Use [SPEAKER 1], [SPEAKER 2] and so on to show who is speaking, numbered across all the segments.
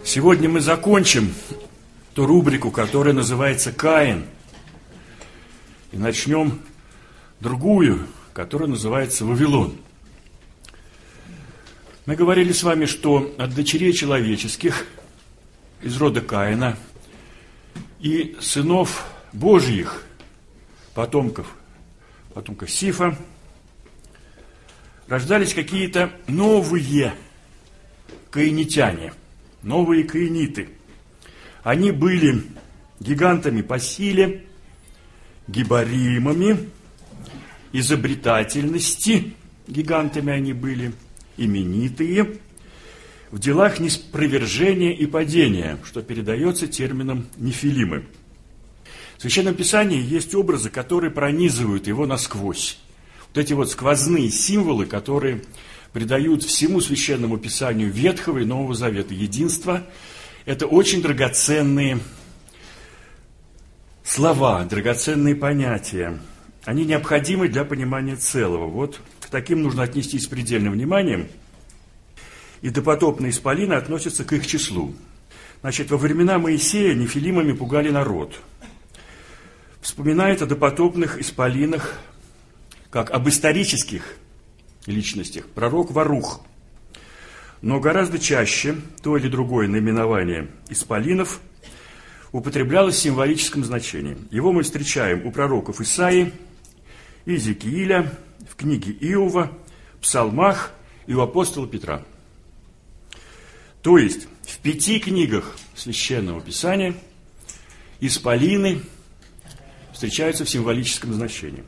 [SPEAKER 1] Сегодня мы закончим ту рубрику, которая называется «Каин». И начнем другую, которая называется «Вавилон». Мы говорили с вами, что от дочерей человеческих из рода Каина и сынов Божьих, потомков Сифа, рождались какие-то новые каинитяне, новые каиниты. Они были гигантами по силе, гибаримами, изобретательности, гигантами они были, именитые, в делах ниспровержения и падения, что передается термином нефилимы. В Священном Писании есть образы, которые пронизывают его насквозь. Вот эти вот сквозные символы, которые придают всему Священному Писанию Ветхого и Нового Завета единство, это очень драгоценные слова, драгоценные понятия. Они необходимы для понимания целого. Вот к таким нужно отнестись с предельным вниманием. И допотопные исполины относятся к их числу. Значит, во времена Моисея нефилимами пугали народ. Вспоминает о допотопных исполинах, как об исторических личностях, пророк Варух. Но гораздо чаще то или другое наименование исполинов употреблялось в символическом значении. Его мы встречаем у пророков Исаии, Иезекииля, в книге Иова, псалмах и у апостола Петра. То есть в 5 книгах Священного Писания исполины встречаются в символическом значении.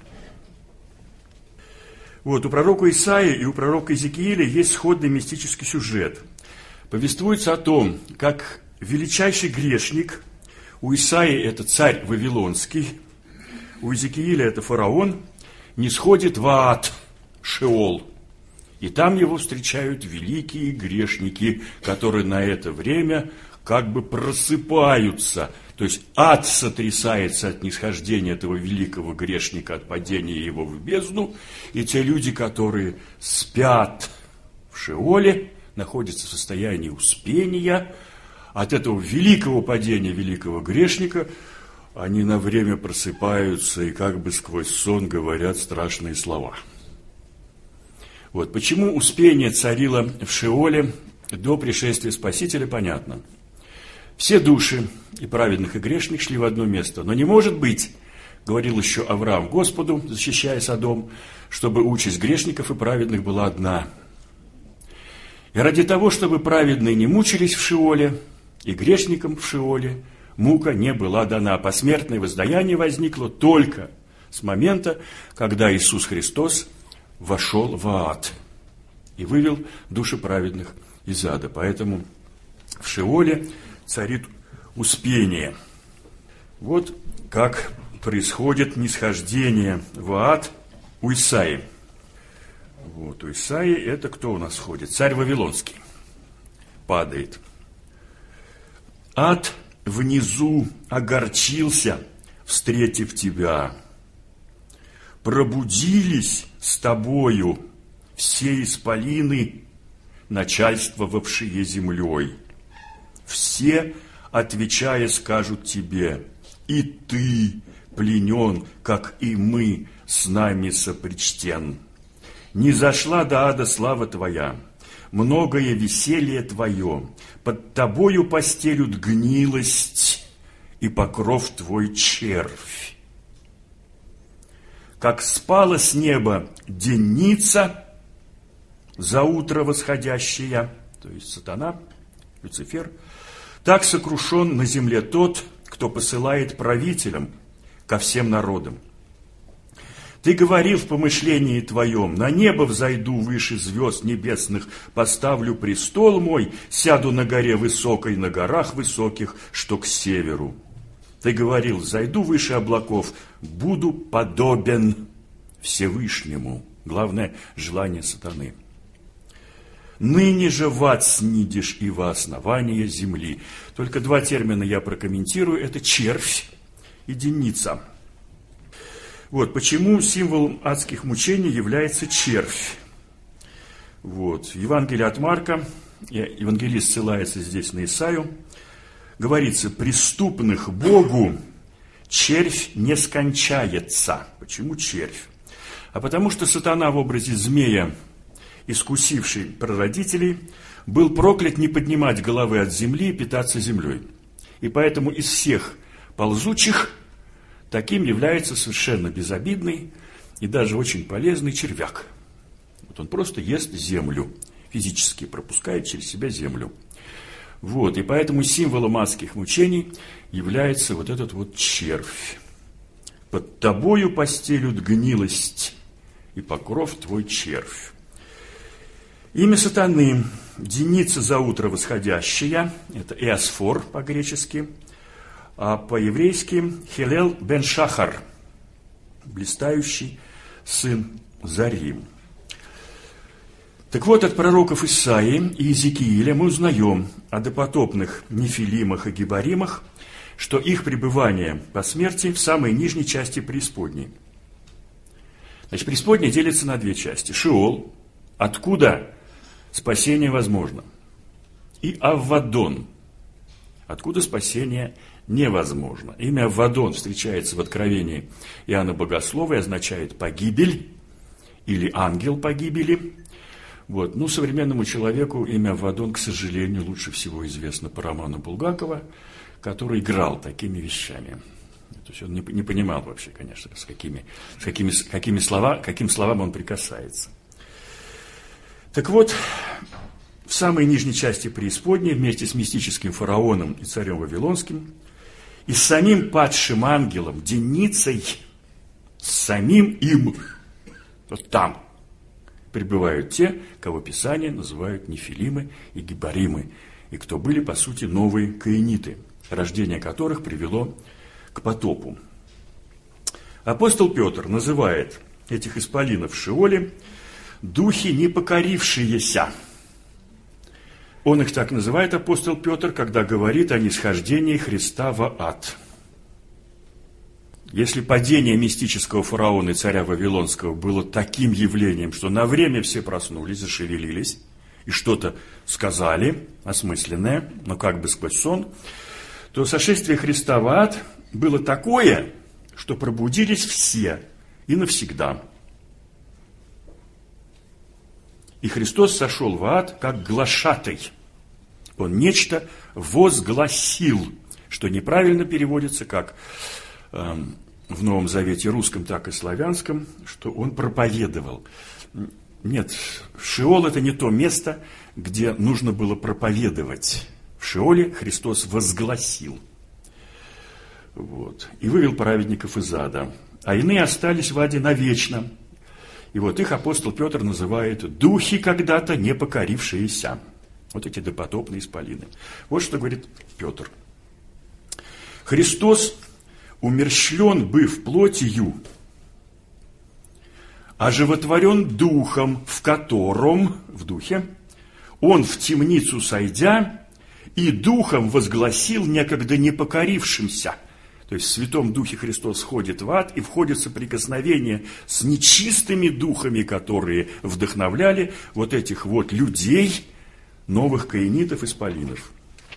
[SPEAKER 1] Вот, у пророка Исаии и у пророка Иезекииля есть сходный мистический сюжет. Повествуется о том, как величайший грешник, у Исаии это царь Вавилонский, у Иезекииля это фараон, нисходит в ад, Шеол. И там его встречают великие грешники, которые на это время как бы просыпаются. То есть ад сотрясается от нисхождения этого великого грешника, от падения его в бездну. И те люди, которые спят в Шеоле, находятся в состоянии успения, от этого великого падения великого грешника они на время просыпаются и как бы сквозь сон говорят страшные слова. Вот почему успение царило в Шеоле до пришествия Спасителя, понятно. Все души, и праведных, и грешных, шли в одно место. Но не может быть, говорил еще Авраам Господу, защищая Содом, чтобы участь грешников и праведных была одна. И ради того, чтобы праведные не мучились в Шеоле, и грешникам в Шеоле мука не была дана. Посмертное воздаяние возникло только с момента, когда Иисус Христос вошел в ад и вывел души праведных из ада. Поэтому в Шеоле царит успение. Вот как происходит нисхождение в ад у Исаии. Вот у Исаии это кто у нас ходит? Царь Вавилонский падает. Ад внизу огорчился, встретив тебя. Пробудились с тобою все исполины, начальствовавшие землей. Все, отвечая, скажут тебе: и ты пленен, как и мы, с нами сопричтен. Не зашла до ада слава твоя, многое веселье твое, под тобою постелют гнилость и покров твой червь. Как спала с неба денница, за утро восходящая, то есть сатана, Люцифер, так сокрушен на земле тот, кто посылает правителям ко всем народам. Ты говорил в помышлении твоем: на небо взойду выше звезд небесных, поставлю престол мой, сяду на горе высокой, на горах высоких, что к северу. Ты говорил: зайду выше облаков, буду подобен Всевышнему. Главное желание сатаны. Ныне же в ад снидешь и во основание земли. Только 2 термина я прокомментирую. Это червь и денница. Вот почему символом адских мучений является червь. Вот. В Евангелии от Марка евангелист ссылается здесь на Исаию, говорится: «Преступных Богу червь не скончается». Почему червь? А потому что сатана в образе змея, искусивший прародителей, был проклят не поднимать головы от земли и питаться землей. И поэтому из всех ползучих таким является совершенно безобидный и даже очень полезный червяк. Вот он просто ест землю, физически пропускает через себя землю. Вот, и поэтому символом адских мучений является вот этот вот червь. «Под тобою постелют гнилость, и покров твой червь». Имя сатаны – деница за утро восходящая, это Эосфор по-гречески, а по-еврейски Хелел бен Шахар, блистающий сын Зари. Так вот, от пророков Исаии и Иезекииля мы узнаем о допотопных Нефилимах и Гибаримах, что их пребывание по смерти в самой нижней части преисподней. Значит, преисподняя делится на две части. Шеол, откуда спасение возможно, и Аввадон, откуда спасение невозможно. Имя Аввадон встречается в Откровении Иоанна Богослова и означает «погибель» или «ангел погибели». Вот. Ну, современному человеку имя Аввадон, к сожалению, лучше всего известно по роману Булгакова, который играл такими вещами. То есть он не понимал вообще, конечно, каким словам он прикасается. Так вот, в самой нижней части преисподней, вместе с мистическим фараоном и царем Вавилонским, и с самим падшим ангелом, деницей, с самим им, вот там пребывают те, кого Писание называют Нефилимы и Гибаримы, и кто были, по сути, новые каиниты, рождение которых привело к потопу. Апостол Петр называет этих исполинов в Шеоле «духи не покорившиеся». Он их так называет, апостол Петр, когда говорит о нисхождении Христа в ад. Если падение мистического фараона и царя Вавилонского было таким явлением, что на время все проснулись, зашевелились и что-то сказали, осмысленное, но как бы сквозь сон, то сошествие Христа в ад было такое, что пробудились все и навсегда. И Христос сошел в ад как глашатай. Он нечто возгласил, что неправильно переводится как в Новом Завете русском, так и славянском, что он проповедовал. Нет, Шеол – это не то место, где нужно было проповедовать. В Шеоле Христос возгласил. Вот. И вывел праведников из ада. А иные остались в аде навечно. И вот их апостол Петр называет «духи когда-то не покорившиеся». Вот эти допотопные исполины. Вот что говорит Петр. «Христос, умерщвлен быв плотью, оживотворен духом, в котором, в духе, он в темницу сойдя, и духом возгласил некогда непокорившимся». То есть в Святом Духе Христос входит в ад и входит в соприкосновение с нечистыми духами, которые вдохновляли вот этих вот людей, новых каинитов, исполинов.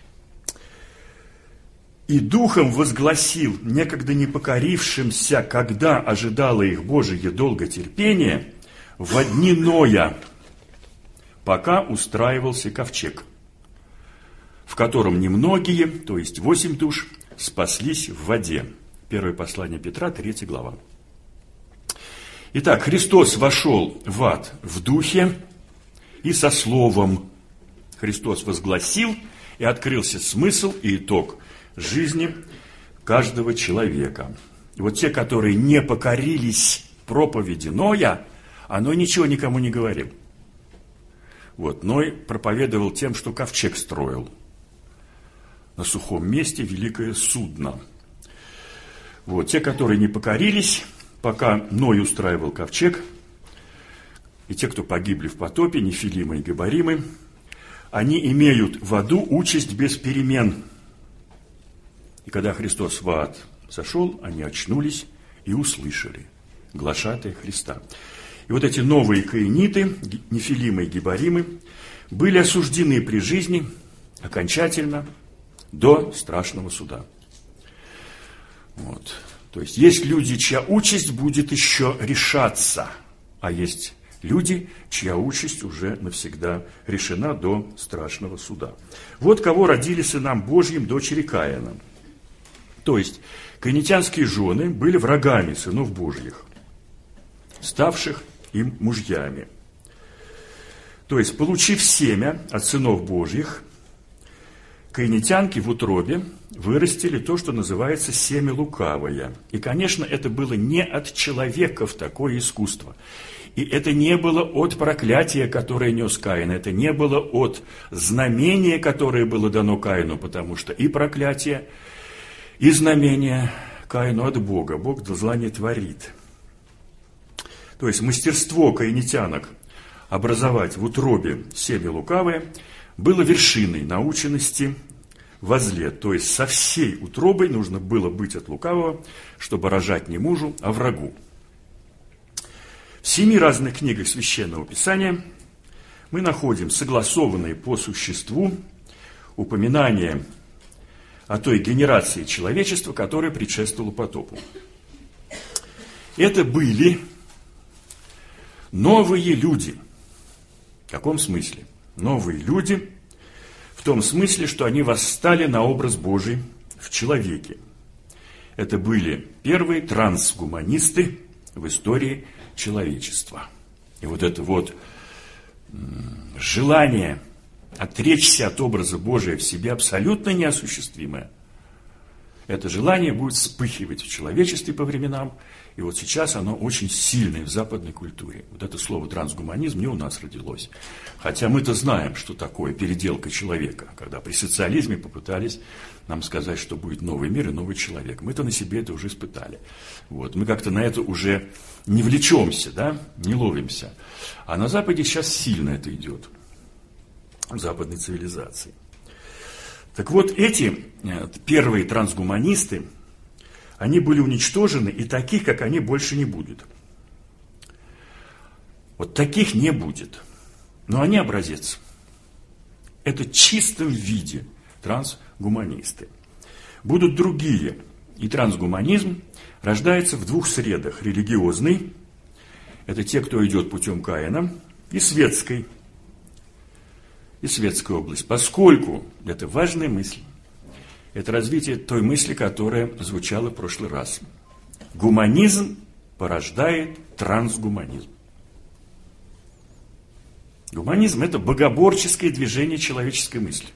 [SPEAKER 1] «И духом возгласил некогда непокорившимся, когда ожидало их Божие долготерпение, во дни Ноя, пока устраивался ковчег, в котором немногие, то есть 8 душ, спаслись в воде». Первое послание Петра, 3 глава. Итак, Христос вошел в ад в духе и со словом. Христос возгласил, и открылся смысл и итог жизни каждого человека. И вот те, которые не покорились проповеди Ноя, а Ной ничего никому не говорил. Вот, Ной проповедовал тем, что ковчег строил. На сухом месте великое судно. Вот, те, которые не покорились, пока Ной устраивал ковчег, и те, кто погибли в потопе, Нефилимы и Гибаримы, они имеют в аду участь без перемен. И когда Христос в ад сошел, они очнулись и услышали глашатая Христа. И вот эти новые каиниты, Нефилимы и Гибаримы, были осуждены при жизни окончательно до страшного суда. Вот. То есть есть люди, чья участь будет еще решаться, а есть люди, чья участь уже навсегда решена до страшного суда. Вот кого родили сынам Божьим дочери Каина. То есть каинитянские жены были врагами сынов Божьих, ставших им мужьями. То есть, получив семя от сынов Божьих, каинитянки в утробе вырастили то, что называется семя лукавое. И, конечно, это было не от человеков такое искусство. И это не было от проклятия, которое нес Каин. Это не было от знамения, которое было дано Каину, потому что и проклятие, и знамение Каину от Бога. Бог зла не творит. То есть мастерство каинитянок образовать в утробе семя лукавое было вершиной наученности во зле. То есть со всей утробой нужно было быть от лукавого, чтобы рожать не мужу, а врагу. В 7 разных книгах Священного Писания мы находим согласованные по существу упоминания о той генерации человечества, которая предшествовала потопу. Это были новые люди. В каком смысле? Новые люди в том смысле, что они восстали на образ Божий в человеке. Это были первые трансгуманисты в истории человечества. И вот это вот желание отречься от образа Божия в себе абсолютно неосуществимое. Это желание будет вспыхивать в человечестве по временам, и вот сейчас оно очень сильное в западной культуре. Вот это слово трансгуманизм не у нас родилось. Хотя мы-то знаем, что такое переделка человека, когда при социализме попытались нам сказать, что будет новый мир и новый человек. Мы-то на себе это уже испытали. Вот. Мы как-то на это уже не влечемся, да? Не ловимся. А на Западе сейчас сильно это идет, в западной цивилизации. Так вот, эти первые трансгуманисты, они были уничтожены, и таких, как они, больше не будет. Вот таких не будет. Но они образец. Это в чистом виде трансгуманисты. Будут другие. И трансгуманизм рождается в 2 средах. Религиозный, это те, кто идет путем Каина, и светской. И светская область. Поскольку это важная мысль, это развитие той мысли, которая звучала в прошлый раз. Гуманизм порождает трансгуманизм. Гуманизм – это богоборческое движение человеческой мысли.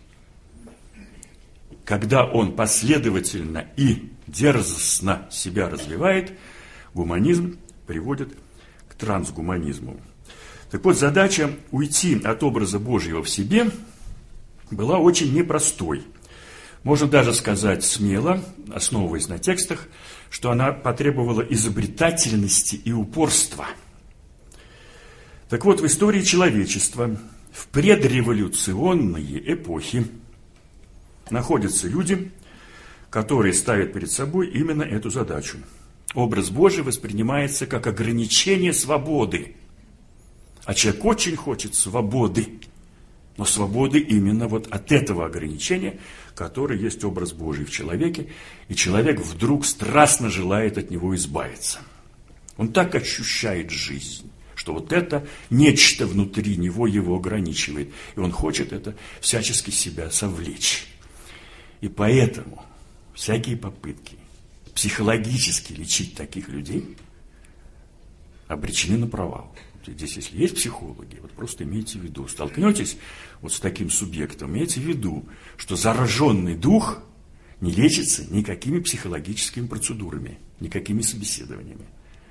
[SPEAKER 1] Когда он последовательно и дерзостно себя развивает, гуманизм приводит к трансгуманизму. Так вот, задача уйти от образа Божьего в себе была очень непростой. Можно даже сказать смело, основываясь на текстах, что она потребовала изобретательности и упорства. Так вот, в истории человечества в предреволюционные эпохи находятся люди, которые ставят перед собой именно эту задачу. Образ Божий воспринимается как ограничение свободы. А человек очень хочет свободы. Но свободы именно вот от этого ограничения, которое есть образ Божий в человеке, и человек вдруг страстно желает от него избавиться. Он так ощущает жизнь, что вот это нечто внутри него его ограничивает, и он хочет это всячески себя совлечь. И поэтому всякие попытки психологически лечить таких людей обречены на провал. Здесь, если есть психологи, вот просто имейте в виду, столкнетесь вот с таким субъектом, имейте в виду, что зараженный дух не лечится никакими психологическими процедурами, никакими собеседованиями.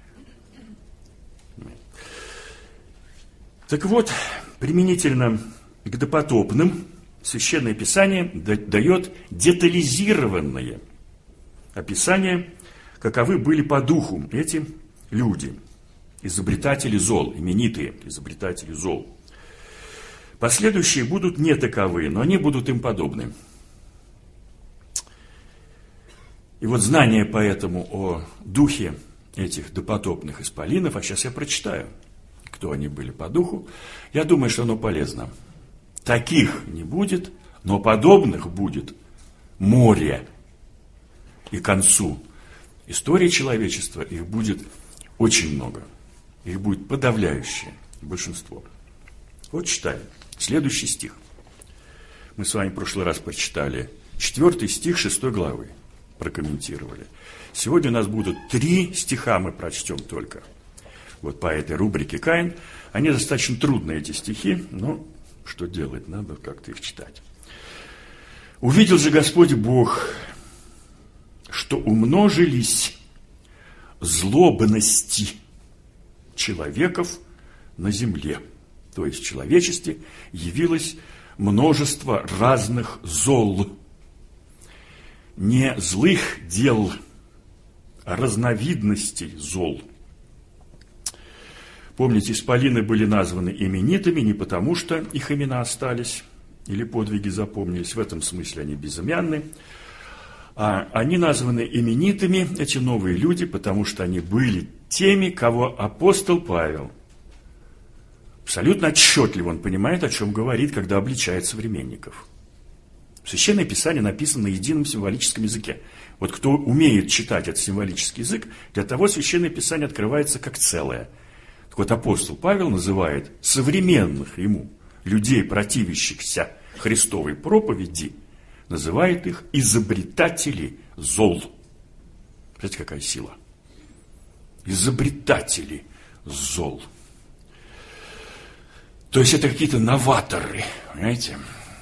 [SPEAKER 1] Так вот, применительно к допотопным, Священное Писание дает детализированное описание, каковы были по духу эти люди, изобретатели зол, именитые изобретатели зол. Последующие будут не таковы, но они будут им подобны. И вот знание поэтому о духе этих допотопных исполинов, а сейчас я прочитаю, кто они были по духу, я думаю, что оно полезно. таких не будет, но подобных будет море. И к концу истории человечества их будет очень много. Их будет подавляющее большинство. Вот читаем. Следующий стих. Мы с вами в прошлый раз прочитали 4 стих 6 главы. Прокомментировали. Сегодня у нас будут 3 стиха, мы прочтем только. Вот по этой рубрике «Каин». Они достаточно трудные, эти стихи, но что делать? Надо как-то их читать. «Увидел же Господь Бог, что умножились злобности человеков на земле». То есть в человечестве явилось множество разных зол. Не злых дел, а разновидностей зол. Помните, исполины были названы именитыми не потому, что их имена остались или подвиги запомнились, в этом смысле они безымянны, а они названы именитыми, эти новые люди, потому что они были теми, кого апостол Павел абсолютно отчетливо он понимает, о чем говорит, когда обличает современников. Священное Писание написано на едином символическом языке. Вот кто умеет читать этот символический язык, для того Священное Писание открывается как целое. Так вот, апостол Павел называет современных ему людей, противящихся Христовой проповеди, называет их изобретатели зол. Знаете, какая сила? Изобретатели зол. То есть это какие-то новаторы, понимаете?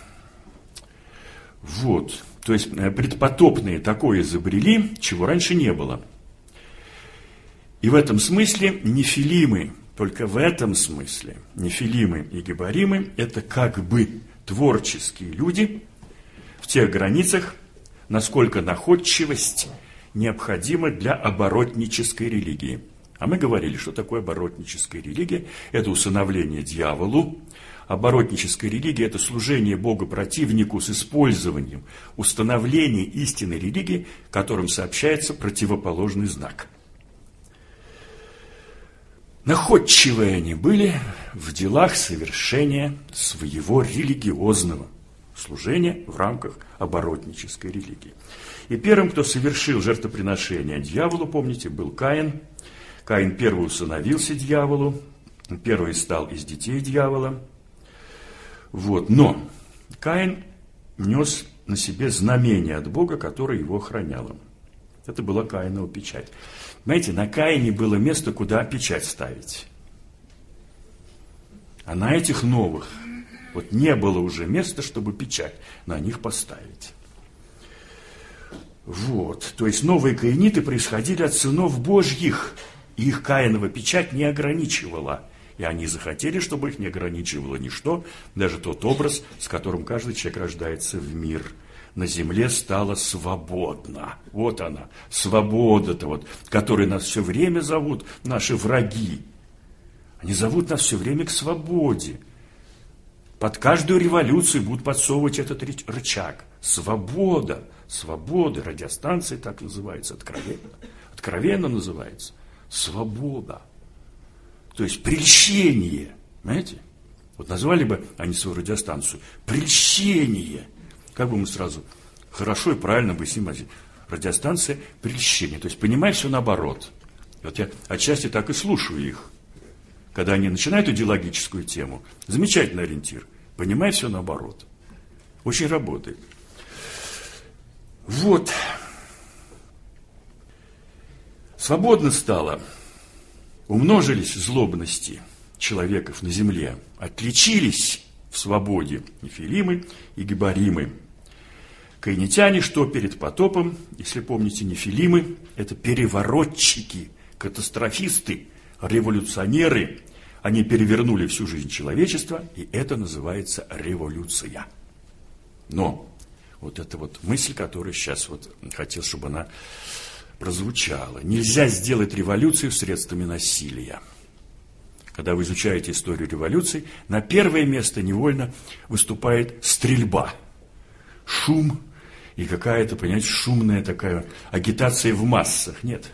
[SPEAKER 1] Вот, то есть предпотопные такое изобрели, чего раньше не было. И в этом смысле нефилимы, только в этом смысле нефилимы и гебаримы – это как бы творческие люди в тех границах, насколько находчивость необходима для оборотнической религии. А мы говорили, что такое оборотническая религия – это усыновление дьяволу. Оборотническая религия – это служение Богу-противнику с использованием установления истинной религии, которым сообщается противоположный знак. Находчивые они были в делах совершения своего религиозного служения в рамках оборотнической религии. И первым, кто совершил жертвоприношение дьяволу, помните, был Каин. Каин первый усыновился дьяволу, первый стал из детей дьявола. Вот. Но Каин нес на себе знамение от Бога, которое его охраняло. Это была Каинова печать. Знаете, на Каине было место, куда печать ставить. А на этих новых вот не было уже места, чтобы печать на них поставить. Вот. То есть новые каиниты происходили от сынов Божьих. И их Каинова печать не ограничивала. И они захотели, чтобы их не ограничивало ничто, даже тот образ, с которым каждый человек рождается в мир. На земле стало свободно. Вот она, свобода-то вот, которой нас все время зовут наши враги. Они зовут нас все время к свободе. Под каждую революцию будут подсовывать этот рычаг. Свобода, свобода, радиостанция так называется, откровенно называется. Свобода. То есть прельщение. Понимаете? Вот назвали бы они свою радиостанцию прельщение. Как бы мы сразу хорошо и правильно бы с ним радиостанция прельщение. То есть понимай все наоборот. Вот я отчасти так и слушаю их. Когда они начинают идеологическую тему, замечательный ориентир. Понимай все наоборот. Очень работает. Вот. Свободно стало. Умножились злобности человеков на земле. Отличились в свободе нефилимы и гебаримы. Каинитяне, что перед потопом, если помните, нефилимы, это переворотчики, катастрофисты, революционеры. Они перевернули всю жизнь человечества, и это называется революция. Но вот эта вот мысль, которую сейчас вот хотел, чтобы она прозвучала. Нельзя сделать революцию средствами насилия. Когда вы изучаете историю революций, на первое место невольно выступает стрельба, шум и какая-то, понимаете, шумная такая агитация в массах. Нет.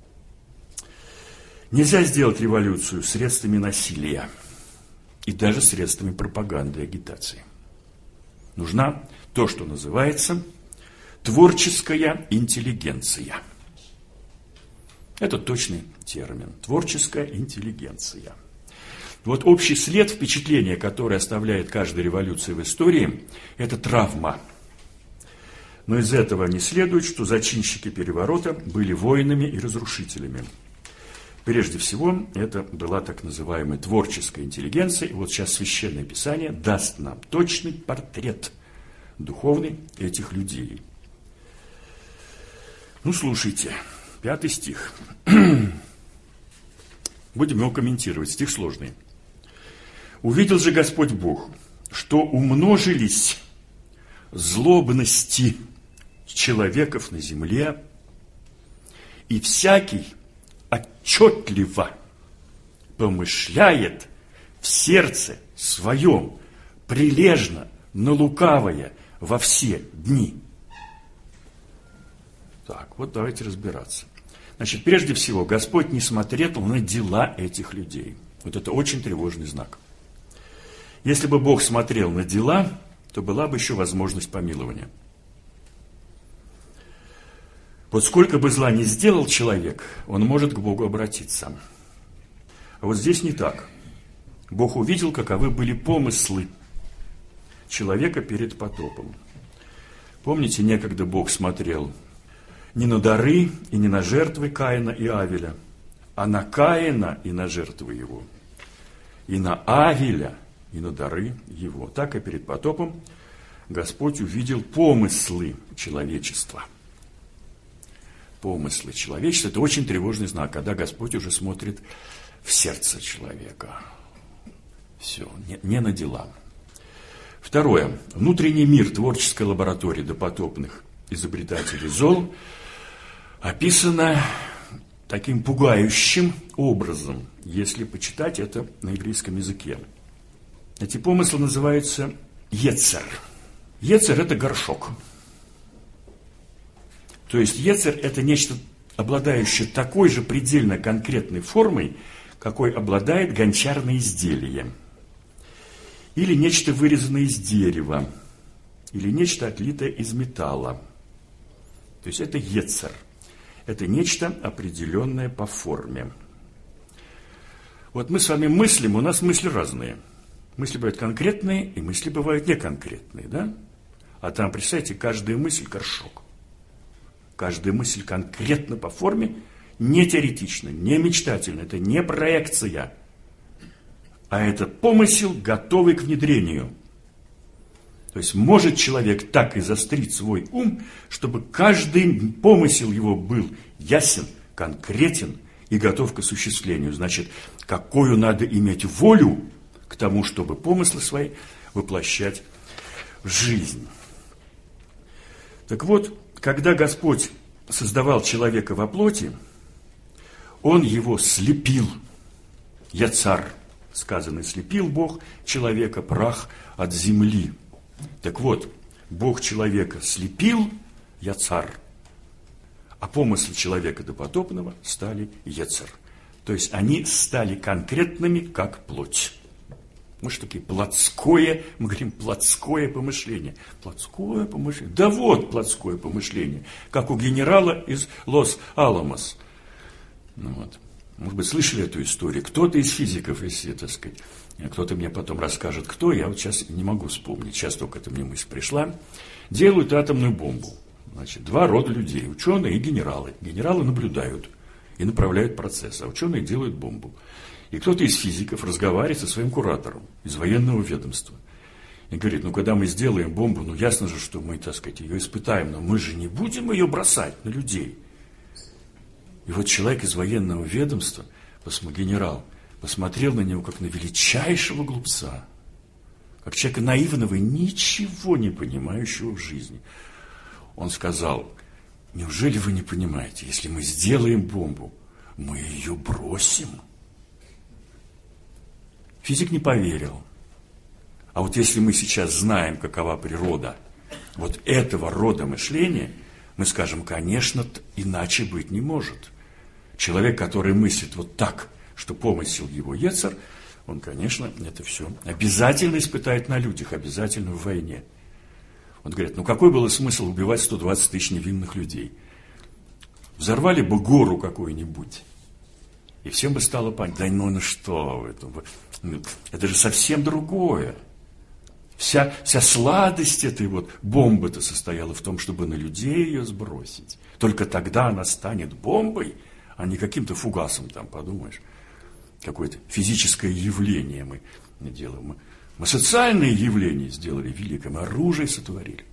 [SPEAKER 1] Нельзя сделать революцию средствами насилия и даже средствами пропаганды и агитации. Нужна то, что называется творческая интеллигенция. Это точный термин. Творческая интеллигенция. Вот общий след впечатления, которое оставляет каждая революция в истории, это травма. Но из этого не следует, что зачинщики переворота были воинами и разрушителями. Прежде всего, это была так называемая творческая интеллигенция. И вот сейчас Священное Писание даст нам точный портрет духовный этих людей. Ну, слушайте, 5 стих. Будем его комментировать, стих сложный. «Увидел же Господь Бог, что умножились злобности человеков на земле, и всякий отчетливо помышляет в сердце своем прилежно на лукавое во все дни». Так, вот давайте разбираться. Значит, прежде всего, Господь не смотрел на дела этих людей. Вот это очень тревожный знак. Если бы Бог смотрел на дела, то была бы еще возможность помилования. Вот сколько бы зла ни сделал человек, он может к Богу обратиться. А вот здесь не так. Бог увидел, каковы были помыслы человека перед потопом. Помните, некогда Бог смотрел не на дары и не на жертвы Каина и Авеля, а на Каина и на жертвы его, и на Авеля и на дары его. Так и перед потопом Господь увидел помыслы человечества. Помыслы человечества – это очень тревожный знак, когда Господь уже смотрит в сердце человека. Все, не на дела. Второе. Внутренний мир творческой лаборатории допотопных изобретателей зол описано таким пугающим образом, если почитать это на еврейском языке. Эти помыслы называются ецер. Ецер – это горшок. То есть ецер – это нечто, обладающее такой же предельно конкретной формой, какой обладает гончарное изделие. Или нечто вырезанное из дерева. Или нечто отлитое из металла. То есть это ецер. Это нечто определенное по форме. Вот мы с вами мыслим, у нас мысли разные. Мысли бывают конкретные, и мысли бывают неконкретные, да? А там, представьте, каждая мысль – горшок. Каждая мысль конкретно по форме, не теоретично, не мечтательно. Это не проекция, а это помысел, готовый к внедрению. То есть может человек так изострить свой ум, чтобы каждый помысел его был ясен, конкретен и готов к осуществлению. Значит, какую надо иметь волю к тому, чтобы помыслы свои воплощать в жизнь. Так вот, когда Господь создавал человека во плоти, Он его слепил. Яцар, сказано, слепил Бог человека, прах от земли. Так вот, Бог человека слепил, яцар, а помыслы человека допотопного стали ецер. То есть они стали конкретными, как плоть. Мы что такие плотское, мы говорим плотское помышление. Плотское помышление. Да вот плотское помышление, как у генерала из Лос-Аламос. Ну вот. Может быть, слышали эту историю? Кто-то из физиков, если, так сказать, кто-то мне потом расскажет, кто, я вот сейчас не могу вспомнить, сейчас только эта мне мысль пришла, делают атомную бомбу. Значит, 2 рода людей, ученые и генералы. Генералы наблюдают и направляют процесс, а ученые делают бомбу. И кто-то из физиков разговаривает со своим куратором из военного ведомства. И говорит, ну, когда мы сделаем бомбу, ну, ясно же, что мы, так сказать, ее испытаем, но мы же не будем ее бросать на людей. И вот человек из военного ведомства, генерал, посмотрел на него, как на величайшего глупца, как человека наивного и ничего не понимающего в жизни. Он сказал, неужели вы не понимаете, если мы сделаем бомбу, мы ее бросим? Физик не поверил. А вот если мы сейчас знаем, какова природа вот этого рода мышления, мы скажем, конечно, иначе быть не может. Человек, который мыслит вот так, что помысел его ецер, он, конечно, это все обязательно испытает на людях, обязательно в войне. Вот говорят, ну какой был смысл убивать 120 тысяч невинных людей? Взорвали бы гору какую-нибудь, и всем бы стало понятно, да ну что, это же совсем другое. Вся сладость этой вот бомбы-то состояла в том, чтобы на людей ее сбросить. Только тогда она станет бомбой, а не каким-то фугасом там, подумаешь. Какое-то физическое явление мы делаем. Мы социальные явления сделали великое, мы оружие сотворили.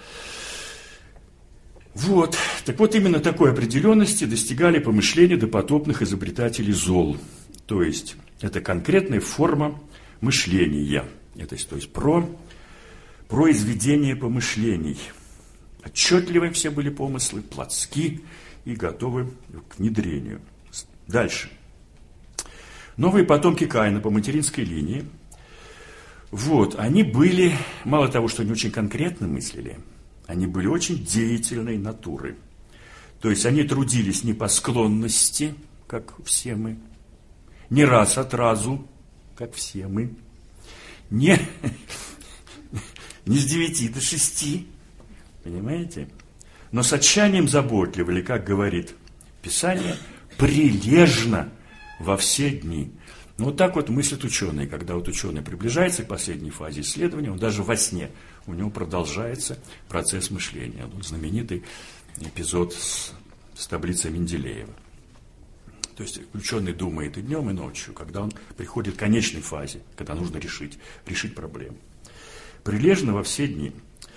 [SPEAKER 1] Вот. Так вот, именно такой определенности достигали помышления допотопных изобретателей зол. То есть, это конкретная форма мышления. То есть, произведение помышлений. Отчетливы все были помыслы, плотски и готовы к внедрению. Дальше. Новые потомки Каина по материнской линии. Вот, они были, мало того, что они очень конкретно мыслили, они были очень деятельной натуры. То есть они трудились не по склонности, как все мы, не раз от разу, как все мы, не с 9 до 6, понимаете? Но с отчаянием заботливы, или, как говорит Писание, прилежно во все дни. Ну, вот так вот мыслят ученые. Когда вот ученый приближается к последней фазе исследования, он даже во сне, у него продолжается процесс мышления. Вот знаменитый эпизод с таблицей Менделеева. То есть ученый думает и днем, и ночью, когда он приходит к конечной фазе, когда нужно решить проблему. Прилежно во все дни.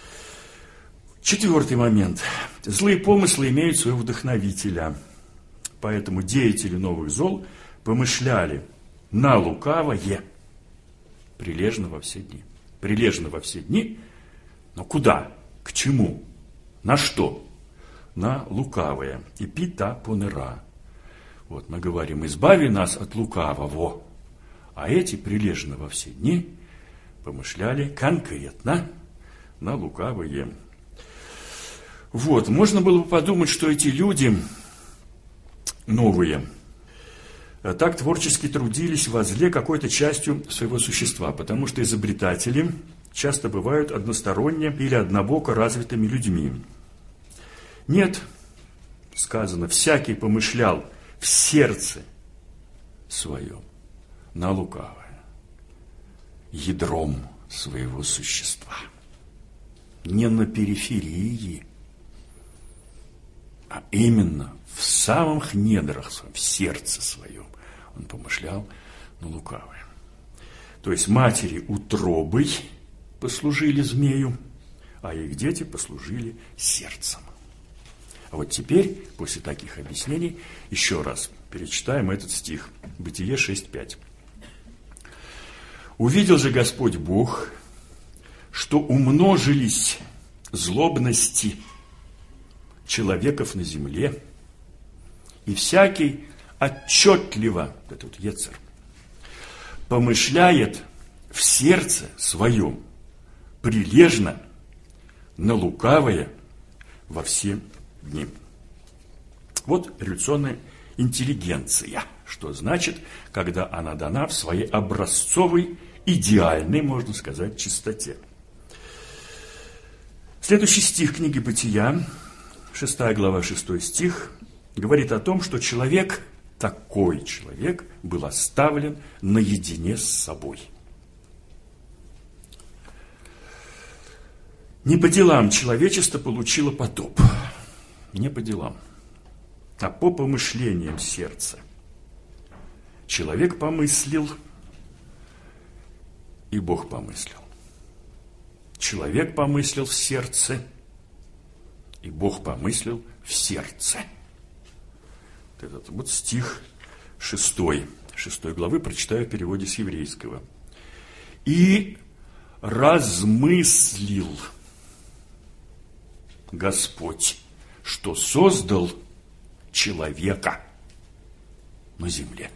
[SPEAKER 1] 4 момент. Злые помыслы имеют своего вдохновителя. Поэтому деятели новых зол помышляли на лукавое прилежно во все дни. Прилежно во все дни, но куда? К чему? На что? На лукавое. Эпита понера. Вот мы говорим, избави нас от лукавого. А эти прилежно во все дни помышляли конкретно на лукавое. Вот, можно было бы подумать, что эти люди новые так творчески трудились во зле какой-то частью своего существа, потому что изобретатели часто бывают односторонне или однобоко развитыми людьми. Нет, сказано, всякий помышлял в сердце своем на лукавое, ядром своего существа. Не на периферии, а именно в самых недрах своем, в сердце своем он помышлял на лукавое. То есть матери утробой послужили змею, а их дети послужили сердцем. А вот теперь, после таких объяснений, еще раз перечитаем этот стих. Бытие 6:5. «Увидел же Господь Бог, что умножились злобности человеков на земле, и всякий отчетливо, этот ецер, помышляет в сердце своем прилежно на лукавое во все дни». Вот революционная интеллигенция, что значит, когда она дана в своей образцовой, идеальной, можно сказать, чистоте. Следующий стих книги Бытия, 6 глава, 6 стих, говорит о том, что человек, такой человек, был оставлен наедине с собой. Не по делам человечество получило потоп. Не по делам, а по помышлениям сердца. Человек помыслил, и Бог помыслил. Человек помыслил в сердце, и Бог помыслил в сердце. Этот вот стих 6 главы прочитаю в переводе с еврейского. «И размыслил Господь, что создал человека на земле,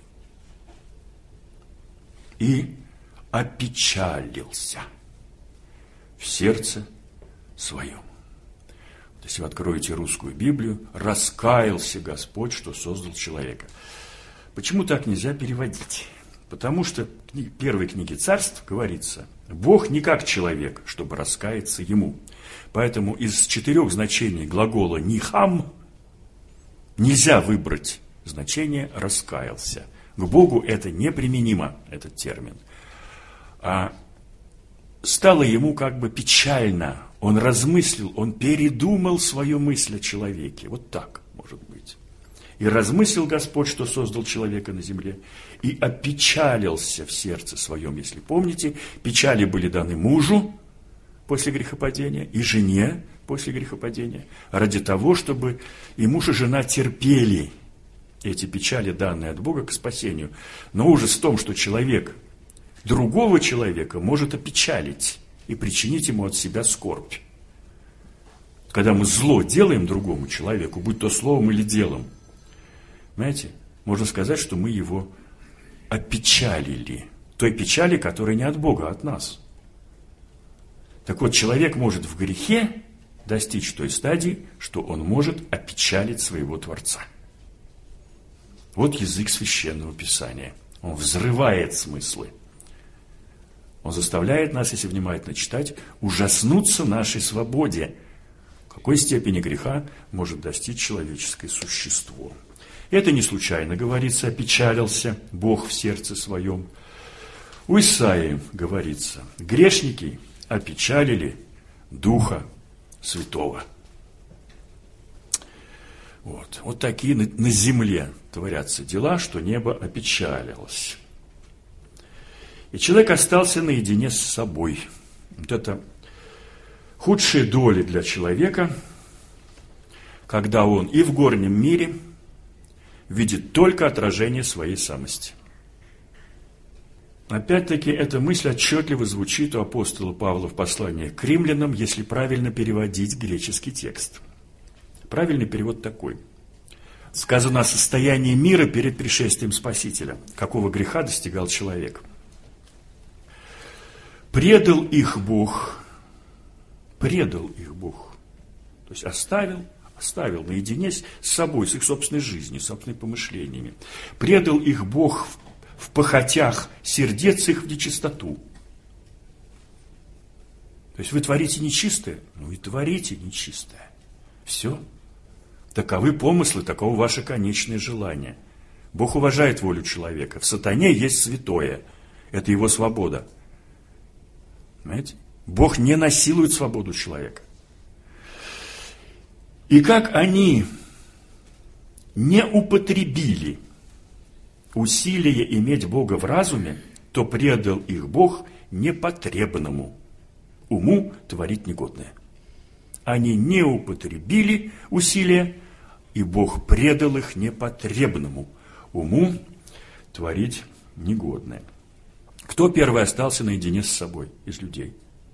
[SPEAKER 1] и опечалился в сердце своем». Если вы откроете русскую Библию, раскаялся Господь, что создал человека. Почему так нельзя переводить? Потому что в первой книге Царств говорится: Бог не как человек, чтобы раскаяться ему. Поэтому из 4 значений глагола «нихам» нельзя выбрать значение «раскаялся». К Богу это неприменимо, этот термин. А стало ему как бы печально. Он размыслил, он передумал свою мысль о человеке. Вот так может быть. И размыслил Господь, что создал человека на земле, и опечалился в сердце своем. Если помните, печали были даны мужу после грехопадения и жене после грехопадения, ради того, чтобы и муж, и жена терпели эти печали, данные от Бога, к спасению. Но ужас в том, что человек другого человека может опечалить и причинить ему от себя скорбь. Когда мы зло делаем другому человеку, будь то словом или делом, знаете, можно сказать, что мы его опечалили. Той печали, которая не от Бога, а от нас. Так вот, человек может в грехе достичь той стадии, что он может опечалить своего Творца. Вот язык Священного Писания. Он взрывает смыслы. Он заставляет нас, если внимательно читать, ужаснуться нашей свободе. В какой степени греха может достичь человеческое существо. Это не случайно говорится: опечалился Бог в сердце своем. У Исаии говорится: грешники опечалили Духа Святого. Вот такие на земле творятся дела, что небо опечалилось. И человек остался наедине с собой. Вот это худшие доли для человека, когда он и в горнем мире видит только отражение своей самости. Опять-таки, эта мысль отчетливо звучит у апостола Павла в послании к римлянам, если правильно переводить греческий текст. Правильный перевод такой. Сказано о состоянии мира перед пришествием Спасителя. Какого греха достигал человек? Предал их Бог. То есть оставил наедине с собой, с их собственной жизнью, собственными помышлениями. Предал их Бог в похотях сердец их в нечистоту. То есть вы творите нечистое? Ну и творите нечистое. Все. Таковы помыслы, таково ваше конечное желание. Бог уважает волю человека. В сатане есть святое. Это его свобода. Понимаете? Бог не насилует свободу человека. И как они не употребили усилие иметь Бога в разуме, то предал их Бог непотребному уму творить негодное. Они не употребили усилия, и Бог предал их непотребному уму творить негодное. Кто первый остался наедине с собой из людей?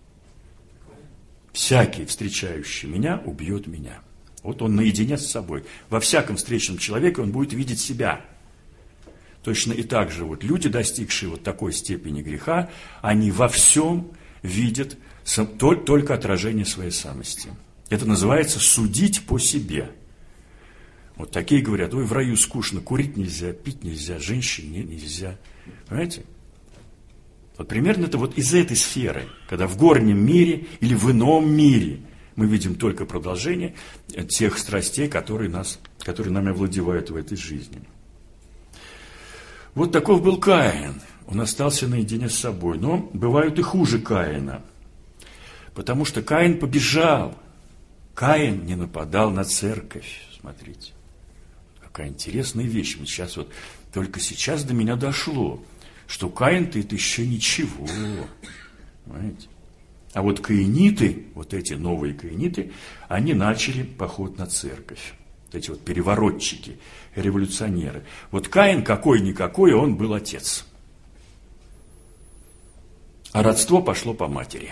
[SPEAKER 1] Всякий, встречающий меня, убьет меня. Вот он наедине с собой. Во всяком встречном человеке он будет видеть себя. Точно и так же вот люди, достигшие вот такой степени греха, они во всем видят только отражение своей самости. Это называется судить по себе. Вот такие говорят: ой, в раю скучно, курить нельзя, пить нельзя, женщине нельзя. Понимаете? Вот примерно это вот из этой сферы, когда в горнем мире или в ином мире мы видим только продолжение тех страстей, которые нами овладевают в этой жизни. Вот таков был Каин. Он остался наедине с собой. Но бывают и хуже Каина. Потому что Каин побежал. Каин не нападал на церковь. Смотрите. Какая интересная вещь. Только сейчас до меня дошло, что Каин-то это еще ничего. Понимаете? А вот каиниты, вот эти новые каиниты, они начали поход на церковь. Вот эти вот переворотчики, революционеры. Вот Каин какой-никакой, он был отец. А родство пошло по матери.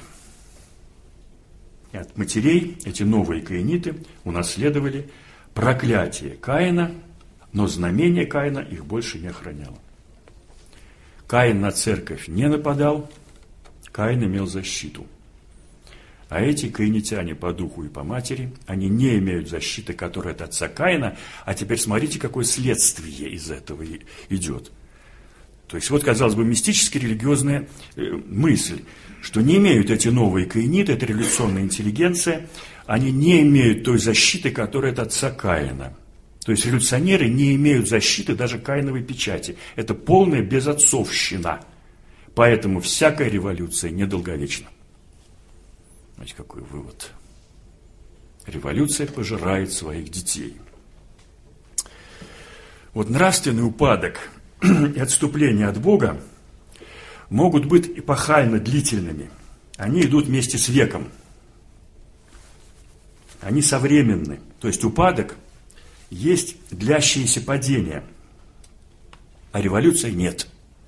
[SPEAKER 1] И от матерей эти новые каиниты унаследовали проклятие Каина, но знамение Каина их больше не охраняло. Каин на церковь не нападал, Каин имел защиту. А эти каинитяне по духу и по матери, они не имеют защиты, которая от отца Каина. А теперь смотрите, какое следствие из этого идет. То есть вот, казалось бы, мистически-религиозная мысль, что не имеют эти новые каиниты, эта революционная интеллигенция, они не имеют той защиты, которая от отца Каина. То есть революционеры не имеют защиты даже Каиновой печати. Это полная безотцовщина. Поэтому всякая революция недолговечна. Знаете, какой вывод? Революция пожирает своих детей. Вот нравственный упадок и отступление от Бога могут быть эпохально длительными. Они идут вместе с веком. Они современны. То есть упадок есть длящееся падение, а революции нет.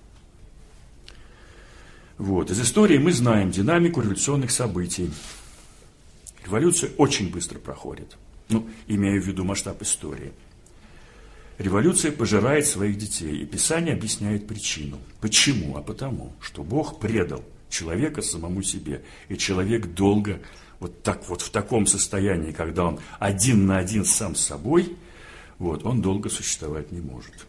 [SPEAKER 1] Вот. Из истории мы знаем динамику революционных событий. Революция очень быстро проходит. Имея в виду масштаб истории. Революция пожирает своих детей, и Писание объясняет причину. Почему? А потому, что Бог предал человека самому себе, и человек долго, вот в таком состоянии, когда он один на один сам с собой, он долго существовать не может.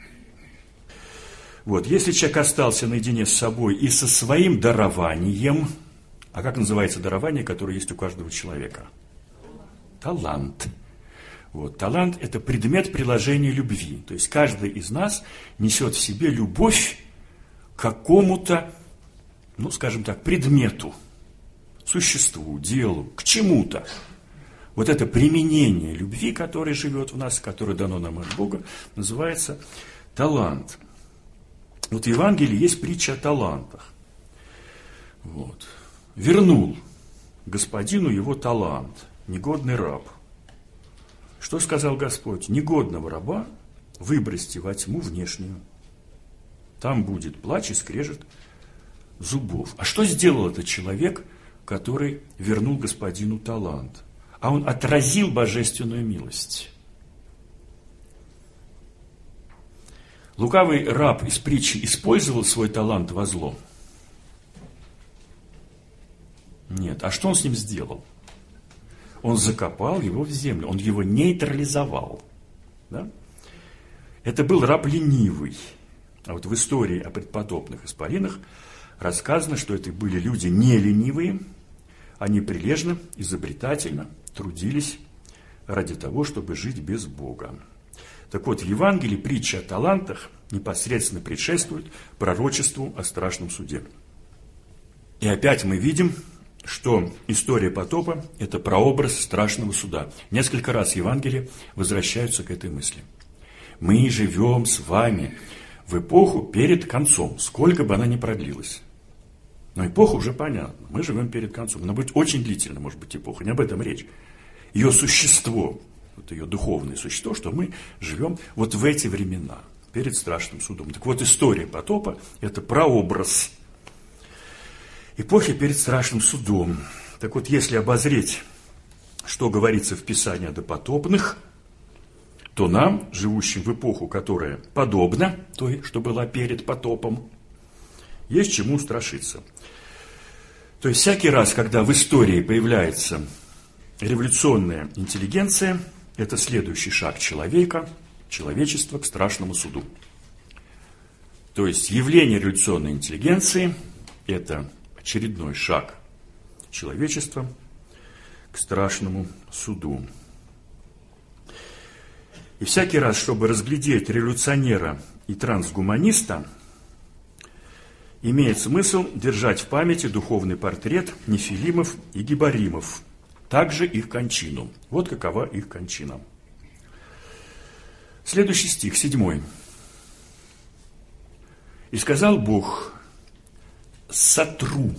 [SPEAKER 1] Если человек остался наедине с собой и со своим дарованием, а как называется дарование, которое есть у каждого человека? Талант. Талант – это предмет приложения любви. То есть каждый из нас несет в себе любовь к какому-то, скажем так, предмету, существу, делу, к чему-то. Это применение любви, которое живет в нас, которое дано нам от Бога, называется талант. В Евангелии есть притча о талантах. Вернул господину его талант, негодный раб. Что сказал Господь? Негодного раба выбросьте во тьму внешнюю. Там будет плач и скрежет зубов. А что сделал этот человек, который вернул господину талант? А он отразил божественную милость. Лукавый раб из притчи использовал свой талант во зло? Нет. А что он с ним сделал? Он закопал его в землю, он его нейтрализовал. Да? Это был раб ленивый. А в истории о преподобных исполинах рассказано, что это были люди не ленивые, они прилежно, изобретательно трудились ради того, чтобы жить без Бога. Так в Евангелии притча о талантах непосредственно предшествует пророчеству о страшном суде. И опять мы видим, что история потопа – это прообраз страшного суда. Несколько раз Евангелие возвращаются к этой мысли. Мы живем с вами в эпоху перед концом, сколько бы она ни продлилась. Но эпоха уже понятна. Мы живем перед концом. Она будет очень длительна, может быть, эпоха. Не об этом речь. Ее существо, ее духовное существо, что мы живем в эти времена, перед страшным судом. Так история потопа – это прообраз эпохи перед страшным судом. Так если обозреть, что говорится в Писании о допотопных, то нам, живущим в эпоху, которая подобна той, что была перед потопом, есть чему страшиться. То есть всякий раз, когда в истории появляется революционная интеллигенция, это следующий шаг человечества к страшному суду. То есть явление революционной интеллигенции – это очередной шаг человечества к страшному суду. И всякий раз, чтобы разглядеть революционера и трансгуманиста, имеет смысл держать в памяти духовный портрет нефилимов и гибаримов, также их кончину. Какова их кончина. Следующий стих, 7. «И сказал Бог: сотру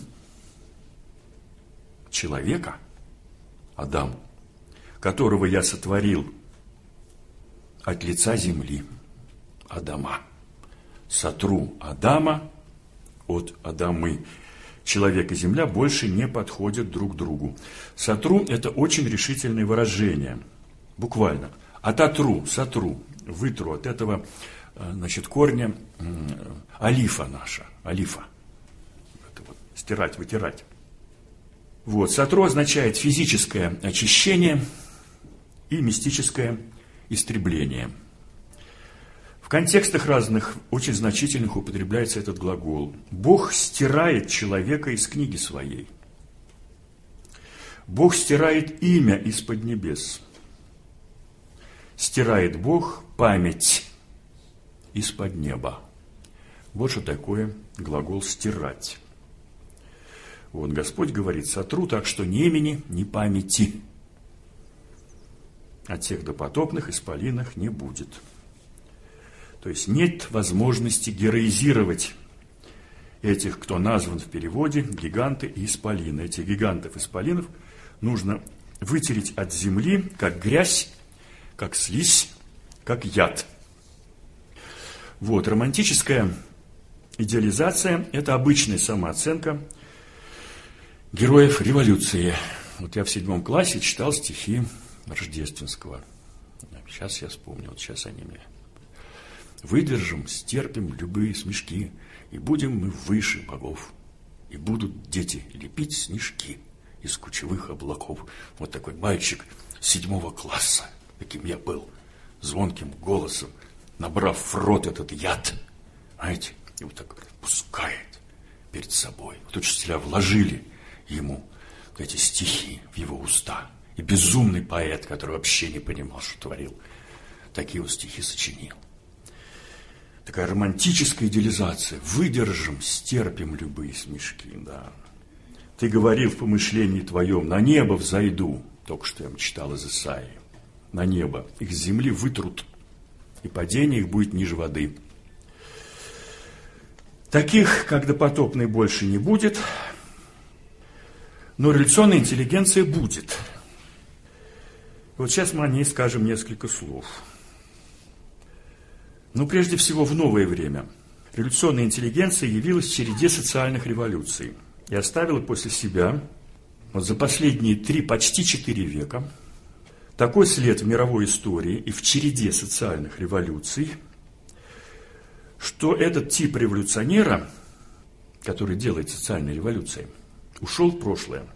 [SPEAKER 1] человека, Адам, которого я сотворил от лица земли, Адама. Сотру Адама от Адамы». Человек и земля больше не подходят друг другу. Сотру – это очень решительное выражение. Буквально. Ототру, сотру, вытру от этого, корня алифа наша. Алифа. Это стирать, вытирать. Сотру означает физическое очищение и мистическое истребление. В контекстах разных, очень значительных употребляется этот глагол. Бог стирает человека из книги своей. Бог стирает имя из-под небес. Стирает Бог память из-под неба. Вот что такое глагол «стирать». Вот Господь говорит: сотру так, что ни имени, ни памяти от тех допотопных исполинах не будет. То есть нет возможности героизировать этих, кто назван в переводе гиганты и исполины. Этих гигантов и исполинов нужно вытереть от земли, как грязь, как слизь, как яд. Вот, романтическая идеализация – это обычная самооценка героев революции. Вот я в 7 классе читал стихи Рождественского. Сейчас я вспомнил, вот сейчас они мне. «Выдержим, стерпим любые смешки, и будем мы выше богов, и будут дети лепить снежки из кучевых облаков». Вот такой мальчик 7 класса, каким я был, звонким голосом, набрав в рот этот яд, знаете, и вот так пускает перед собой. Вот учителя вложили ему эти стихи в его уста. И безумный поэт, который вообще не понимал, что творил, такие вот стихи сочинил. Такая романтическая идеализация. Выдержим, стерпим любые смешки. Да. Ты говорил в помышлении твоем: на небо взойду. Только что я вам читал из Исаии. На небо. Их с земли вытрут, и падение их будет ниже воды. Таких, как допотопный, больше не будет, но революционная интеллигенция будет. Вот сейчас мы о ней скажем несколько слов. Но прежде всего в новое время революционная интеллигенция явилась в череде социальных революций и оставила после себя вот за последние почти 4 века такой след в мировой истории и в череде социальных революций, что этот тип революционера, который делает социальные революции, ушел в прошлое.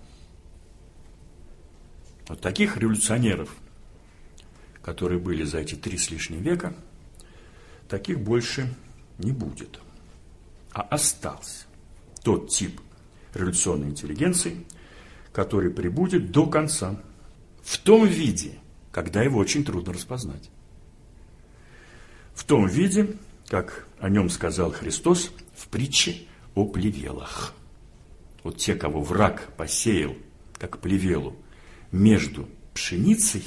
[SPEAKER 1] Вот таких революционеров, которые были за эти 3 с лишним века, таких больше не будет. А остался тот тип революционной интеллигенции, который пребудет до конца, в том виде, когда его очень трудно распознать. В том виде, как о нем сказал Христос в притче о плевелах. Вот те, кого враг посеял, как плевелу, между пшеницей,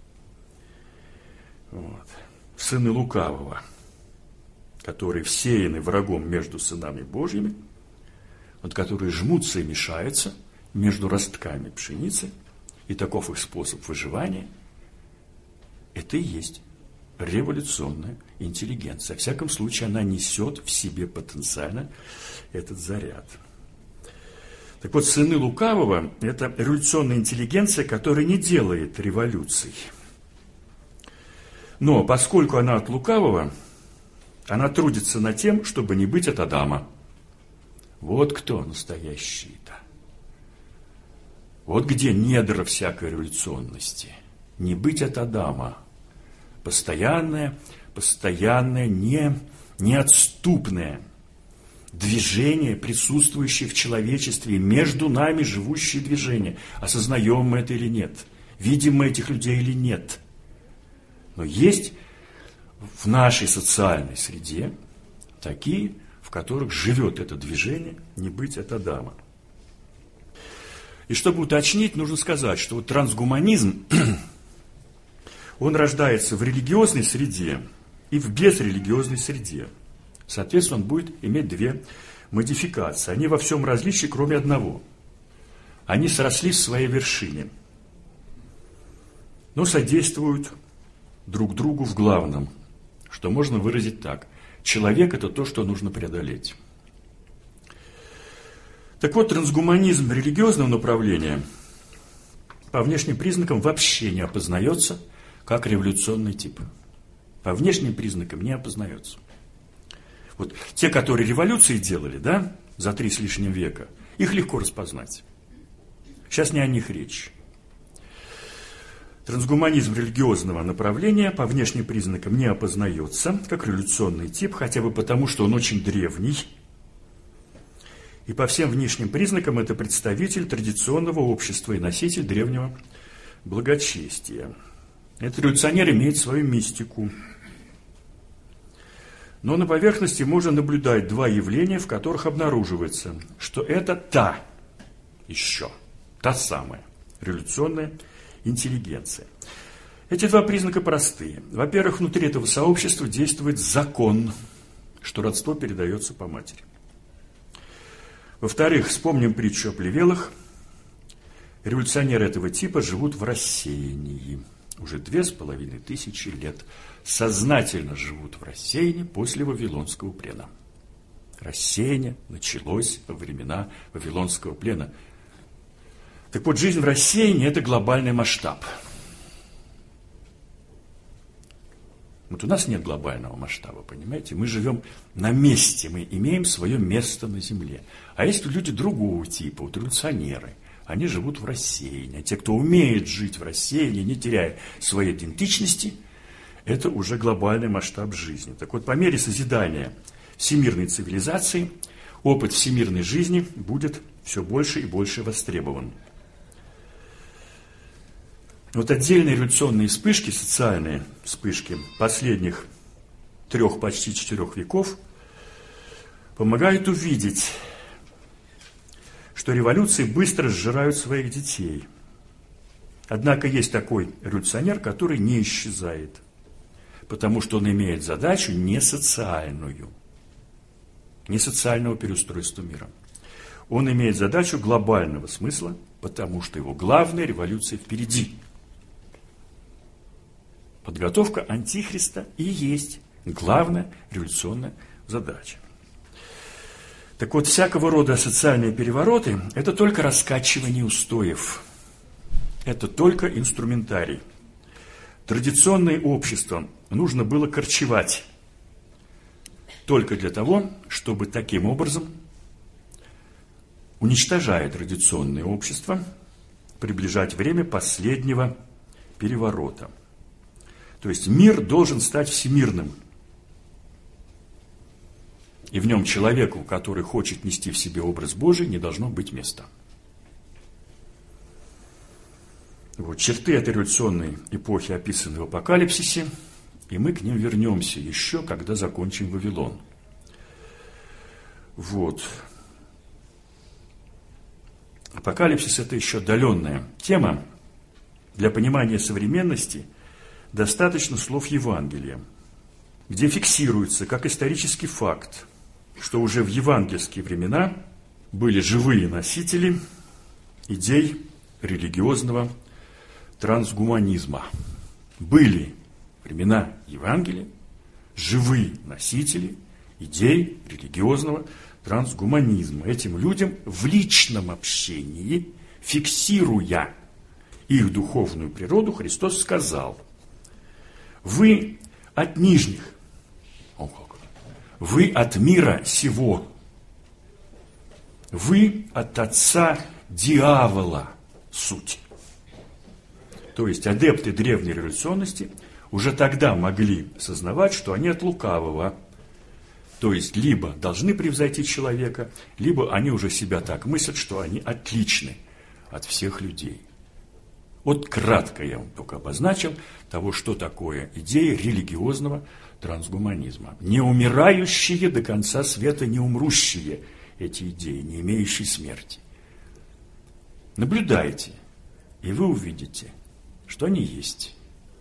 [SPEAKER 1] вот, сыны лукавого, которые всеяны врагом между сынами Божьими, вот, которые жмутся и мешаются между ростками пшеницы, и таков их способ выживания, это и есть революционная интеллигенция. Во всяком случае, она несет в себе потенциально этот заряд. Так вот, сыны лукавого – это революционная интеллигенция, которая не делает революций. Но поскольку она от лукавого, она трудится над тем, чтобы не быть от Адама. Вот кто настоящий-то. Вот где недра всякой революционности. Не быть от Адама. Постоянное, неотступное движение, присутствующее в человечестве, между нами живущее движение. Осознаем мы это или нет? Видим мы этих людей или нет? Но есть в нашей социальной среде такие, в которых живет это движение «не быть от Адама». И чтобы уточнить, нужно сказать, что вот трансгуманизм, он рождается в религиозной среде и в безрелигиозной среде. Соответственно, он будет иметь 2 модификации. Они во всем различии, кроме одного. Они срослись в своей вершине, но содействуют друг другу в главном, что можно выразить так. Человек – это то, что нужно преодолеть. Так вот, трансгуманизм религиозного направления по внешним признакам вообще не опознается как революционный тип. По внешним признакам не опознается. Вот те, которые революции делали, да, за 3 с лишним века, их легко распознать. Сейчас не о них речь. Трансгуманизм религиозного направления по внешним признакам не опознается как революционный тип, хотя бы потому, что он очень древний. И по всем внешним признакам это представитель традиционного общества и носитель древнего благочестия. Этот революционер имеет свою мистику. Но на поверхности можно наблюдать два явления, в которых обнаруживается, что это та самая революционная интеллигенция. Эти два признака простые. Во-первых, внутри этого сообщества действует закон, что родство передается по матери. Во-вторых, вспомним притчу о плевелах. Революционеры этого типа живут в рассеянии. Уже 2500 лет сознательно живут в рассеянии после Вавилонского плена. Рассеяние началось во времена Вавилонского плена. Так вот, жизнь в рассеянии – это глобальный масштаб. Вот у нас нет глобального масштаба, понимаете? Мы живем на месте, мы имеем свое место на земле. А есть люди другого типа, вот революционеры. Они живут в рассеянии. А те, кто умеет жить в рассеянии, не теряя своей идентичности, это уже глобальный масштаб жизни. Так вот, по мере созидания всемирной цивилизации, опыт всемирной жизни будет все больше и больше востребован. Вот отдельные революционные вспышки, социальные вспышки последних 3, почти 4 веков помогают увидеть, что революции быстро сжирают своих детей. Однако есть такой революционер, который не исчезает, потому что он имеет задачу не социальную, не социального переустройства мира. Он имеет задачу глобального смысла, потому что его главная революция впереди. Подготовка антихриста и есть главная революционная задача. Так вот, всякого рода социальные перевороты – это только раскачивание устоев. Это только инструментарий. Традиционное общество нужно было корчевать только для того, чтобы таким образом, уничтожая традиционное общество, приближать время последнего переворота. То есть мир должен стать всемирным. И в нем человеку, который хочет нести в себе образ Божий, не должно быть места. Вот черты этой революционной эпохи описаны в Апокалипсисе, и мы к ним вернемся еще, когда закончим Вавилон. Вот. Апокалипсис – это еще отдаленная тема. Для понимания современности достаточно слов Евангелия, где фиксируется как исторический факт, что уже в евангельские времена были живые носители идей религиозного трансгуманизма. Были времена Евангелия живые носители идей религиозного трансгуманизма. Этим людям в личном общении, фиксируя их духовную природу, Христос сказал: вы от нижних, вы от мира сего, вы от отца дьявола суть. То есть адепты древней революционности уже тогда могли сознавать, что они от лукавого. То есть либо должны превзойти человека, либо они уже себя так мыслят, что они отличны от всех людей. Вот кратко я вам только обозначил того, что такое идея религиозного трансгуманизма. Не умирающие до конца света, не умрущие эти идеи, не имеющие смерти. Наблюдайте, и вы увидите, что они есть.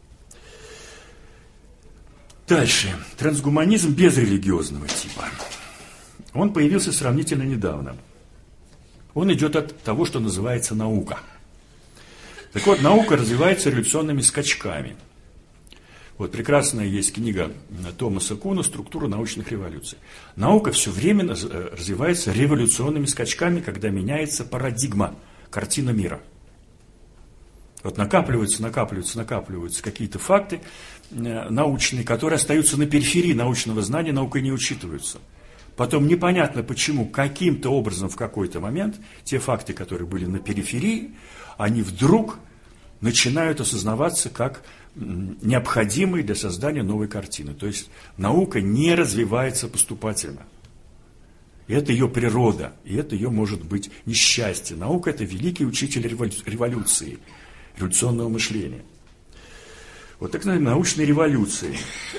[SPEAKER 1] Дальше. Трансгуманизм безрелигиозного типа. Он появился сравнительно недавно. Он идет от того, что называется наука. Так вот, наука развивается революционными скачками. Вот прекрасная есть книга Томаса Куна «Структура научных революций». Наука все время развивается революционными скачками, когда меняется парадигма, картина мира. Вот накапливаются какие-то факты научные, которые остаются на периферии научного знания, наукой не учитываются. Потом непонятно почему, каким-то образом в какой-то момент те факты, которые были на периферии, они вдруг начинают осознаваться как необходимые для создания новой картины. То есть наука не развивается поступательно. И это ее природа, и это ее, может быть, несчастье. Наука – это великий учитель революции, революционного мышления. Вот так называемые научные революции.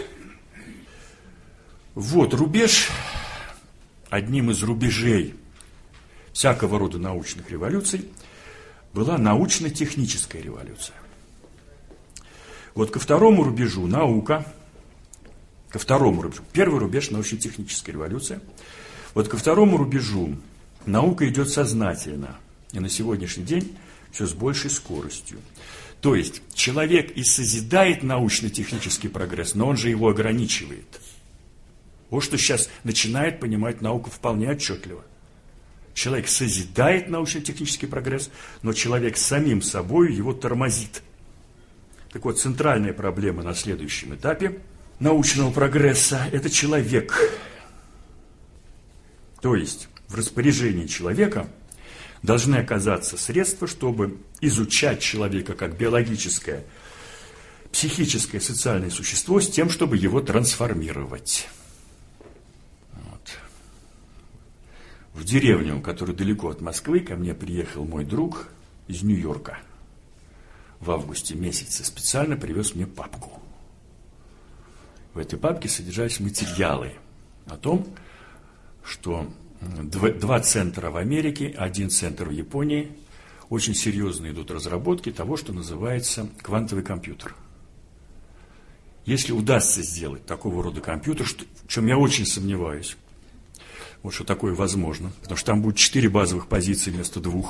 [SPEAKER 1] Вот рубеж, одним из рубежей всякого рода научных революций была научно-техническая революция. Вот ко второму рубежу наука, ко второму рубежу, первый рубеж научно-техническая революция, вот ко второму рубежу наука идет сознательно, и на сегодняшний день все с большей скоростью. То есть человек и созидает научно-технический прогресс, но он же его ограничивает. Вот что сейчас начинает понимать наука вполне отчетливо. Человек созидает научно-технический прогресс, но человек самим собой его тормозит. Так вот, центральная проблема на следующем этапе научного прогресса – это человек. То есть в распоряжении человека должны оказаться средства, чтобы изучать человека как биологическое, психическое, социальное существо с тем, чтобы его трансформировать. Вот. В деревню, которая далеко от Москвы, ко мне приехал мой друг из Нью-Йорка. В августе месяце специально привез мне папку. В этой папке содержались материалы о том, что 2 центра в Америке, 1 центр в Японии очень серьезно идут разработки того, что называется квантовый компьютер. Если удастся сделать такого рода компьютер, в чем я очень сомневаюсь, вот что такое возможно, потому что там будет 4 базовых позиции вместо 2.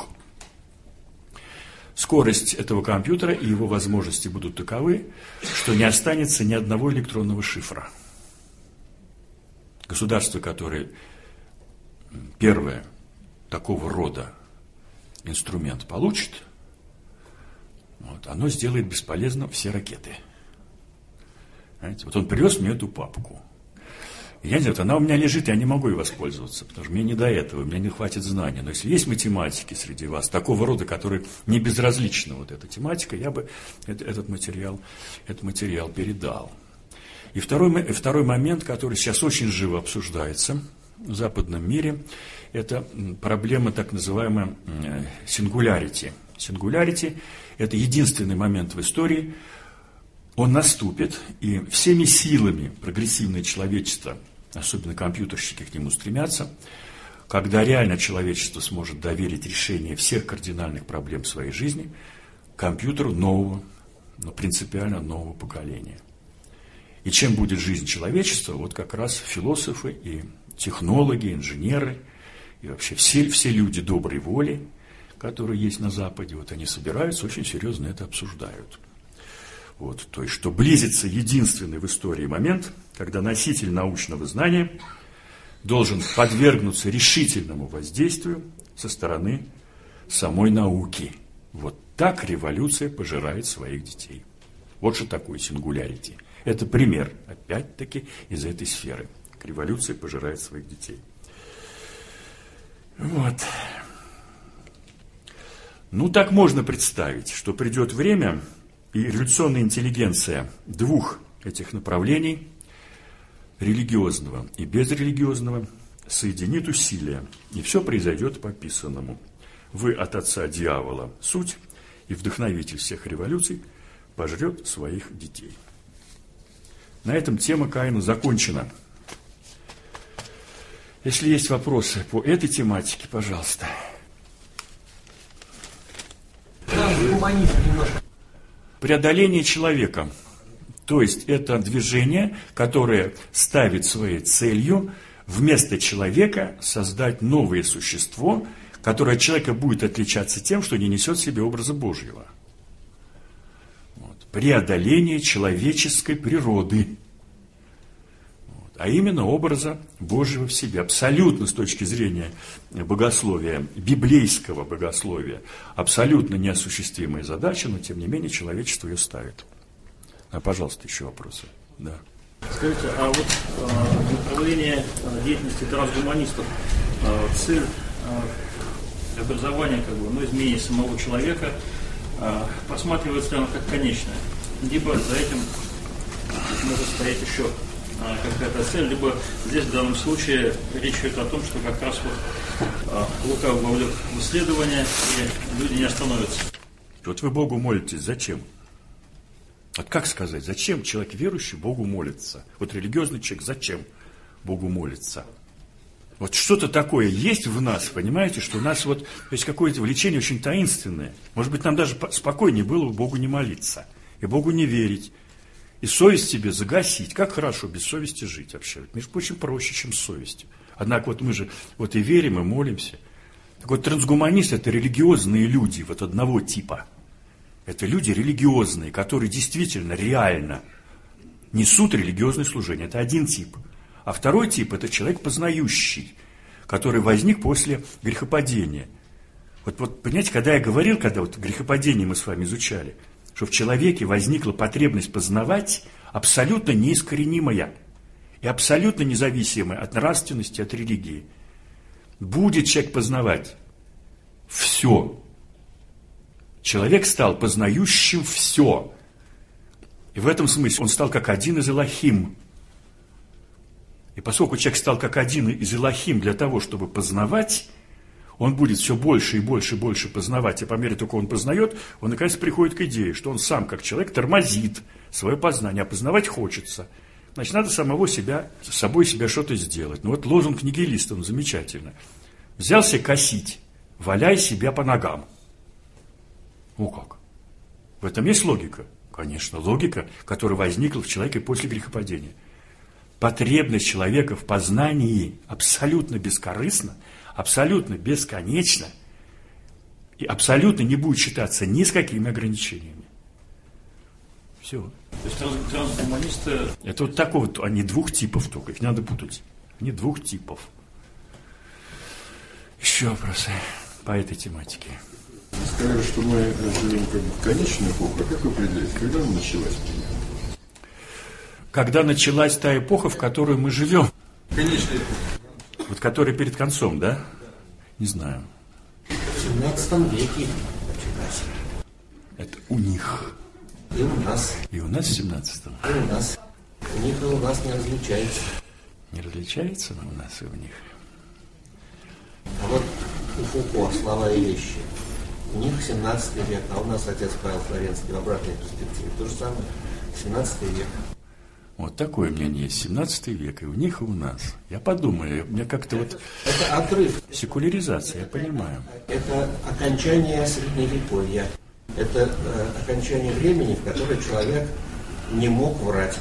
[SPEAKER 1] Скорость этого компьютера и его возможности будут таковы, что не останется ни одного электронного шифра. Государство, которое первое такого рода инструмент получит, вот, оно сделает бесполезным все ракеты. Знаете, вот он привез мне эту папку. И я не знаю, она у меня лежит, я не могу ей воспользоваться, потому что мне не до этого, мне не хватит знаний. Но если есть математики среди вас, такого рода, которые не безразлична вот эта тематика, я бы этот материал передал. И второй момент, который сейчас очень живо обсуждается в западном мире, это проблема так называемой сингулярити. Сингулярити – это единственный момент в истории, он наступит, и всеми силами прогрессивное человечество, особенно компьютерщики, к нему стремятся, когда реально человечество сможет доверить решение всех кардинальных проблем своей жизни компьютеру нового, но принципиально нового поколения. И чем будет жизнь человечества, вот как раз философы и технологи, инженеры, и вообще все люди доброй воли, которые есть на Западе, вот они собираются, очень серьезно это обсуждают. Вот, то есть, что близится единственный в истории момент, когда носитель научного знания должен подвергнуться решительному воздействию со стороны самой науки. Вот так революция пожирает своих детей. Вот что такое сингулярити. Это пример, опять-таки, из этой сферы. Революция пожирает своих детей. Вот. Ну, так можно представить, что придет время, и революционная интеллигенция 2 этих направлений, религиозного и безрелигиозного, соединит усилия, и все произойдет по писанному. Вы от отца дьявола суть, и вдохновитель всех революций пожрет своих детей. На этом тема Каина закончена. Если есть вопросы по этой тематике, пожалуйста. Преодоление человека. То есть это движение, которое ставит своей целью вместо человека создать новое существо, которое от человека будет отличаться тем, что не несет в себе образа Божьего. Вот. Преодоление человеческой природы. Вот. А именно образа Божьего в себе. Абсолютно с точки зрения богословия, библейского богословия, абсолютно неосуществимая задача, но тем не менее человечество ее ставит. Пожалуйста, еще вопросы. Да.
[SPEAKER 2] Скажите, а вот направление деятельности трансгуманистов, цель образования, изменения самого человека, просматривается ли оно как конечное, либо за этим может стоять еще какая-то цель, либо здесь в данном случае речь идет о том, что как раз вот Лука вовлек в исследование, и люди не остановятся.
[SPEAKER 1] Вот вы Богу молитесь, зачем? Вот как сказать, зачем человек верующий Богу молится? Вот религиозный человек зачем Богу молится? Вот что-то такое есть в нас, понимаете, что у нас вот есть какое-то влечение очень таинственное. Может быть, нам даже спокойнее было бы Богу не молиться, и Богу не верить, и совесть себе загасить. Как хорошо без совести жить вообще. Между прочим, проще, чем с совестью. Однако вот мы же вот и верим, и молимся. Так вот, трансгуманисты – это религиозные люди вот одного типа. Это люди религиозные, которые действительно, реально несут религиозное служение. Это один тип. А второй тип – это человек познающий, который возник после грехопадения. Вот понимаете, когда я говорил, когда вот грехопадение мы с вами изучали, что в человеке возникла потребность познавать абсолютно неискоренимая и абсолютно независимая от нравственности, от религии. Будет человек познавать все. Человек стал познающим все. И в этом смысле он стал как один из Элохим. И поскольку человек стал как один из Элохим для того, чтобы познавать, он будет все больше и больше и больше познавать. И по мере того, как он познает, он наконец приходит к идее, что он сам, как человек, тормозит свое познание, а познавать хочется. Значит, надо с собой себя что-то сделать. Ну вот лозунг нигилиста, он замечательно. Взялся косить, валяй себя по ногам. Ну как? В этом есть логика? Конечно, логика, которая возникла в человеке после грехопадения. Потребность человека в познании абсолютно бескорыстна, абсолютно бесконечна и абсолютно не будет считаться ни с какими ограничениями. Все.
[SPEAKER 2] То есть трансгуманисты...
[SPEAKER 1] Это вот такого вот, они двух типов только, их не надо путать. Они двух типов. Еще вопросы по этой тематике.
[SPEAKER 3] Вы сказали, что мы живем как бы в конечную эпоху. А как вы определяете, когда она началась примерно?
[SPEAKER 1] Когда началась та эпоха, в которой мы живем?
[SPEAKER 3] Конечная эпоха.
[SPEAKER 1] Вот которая перед концом, да? Не знаю.
[SPEAKER 4] В 17 веке началась.
[SPEAKER 1] Это у них.
[SPEAKER 4] И у нас.
[SPEAKER 1] И у нас в 17-м.
[SPEAKER 4] И у нас. У них и у нас не различается.
[SPEAKER 1] Не различается у нас и у них.
[SPEAKER 4] А вот у Фуко «Слова и вещи». У них 17 век, а у нас отец Павел Флоренский в обратной перспективе. То же самое. 17 век.
[SPEAKER 1] Вот такое мнение есть. 17 век. И у них, и у нас. Я подумаю. У меня как-то вот...
[SPEAKER 4] Это отрыв.
[SPEAKER 1] Секуляризация, я понимаю.
[SPEAKER 4] Это окончание Средневековья. Это окончание времени, в которое человек не мог врать.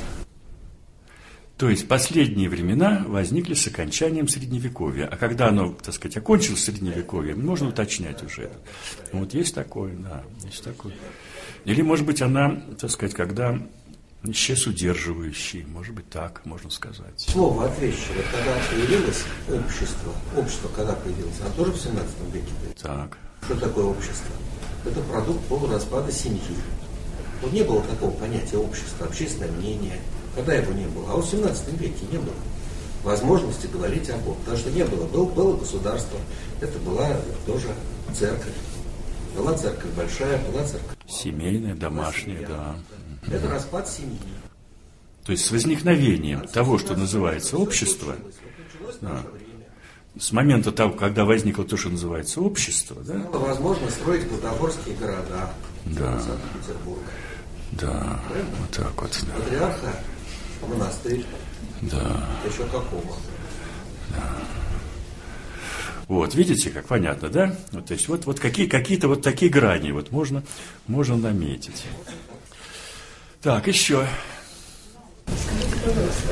[SPEAKER 1] То есть последние времена возникли с окончанием Средневековья. А когда оно, так сказать, окончилось Средневековьем, можно уточнять уже. Вот есть такое, да, есть такое. Или, может быть, она, так сказать, когда исчез удерживающий, может быть, так можно сказать.
[SPEAKER 4] Слово «ответчиво», когда появилось общество когда появилось, оно тоже в 17 веке появилось.
[SPEAKER 1] Так.
[SPEAKER 4] Что такое общество? Это продукт полураспада семьи. Вот не было такого понятия общества, общественное мнение. Когда его не было? А в 17 веке не было возможности говорить об Боге. Потому что не было. Было государство. Это была тоже церковь. Была церковь большая, была церковь.
[SPEAKER 1] Семейная, домашняя, да.
[SPEAKER 4] Это распад семьи.
[SPEAKER 1] То есть с возникновением того, что называется общество, да, с момента того, когда возникло то, что называется общество, да?
[SPEAKER 4] Было возможно строить бутафорские города.
[SPEAKER 1] Да.
[SPEAKER 4] Санкт-Петербург.
[SPEAKER 1] Да, правильно? Вот так вот. Да.
[SPEAKER 4] Патриарха, монастырь.
[SPEAKER 1] Да.
[SPEAKER 4] Еще какого?
[SPEAKER 1] Да. Вот, видите, как понятно, да? Вот, то есть вот какие-то вот такие грани вот можно наметить. Так, еще.
[SPEAKER 5] Скажите, пожалуйста,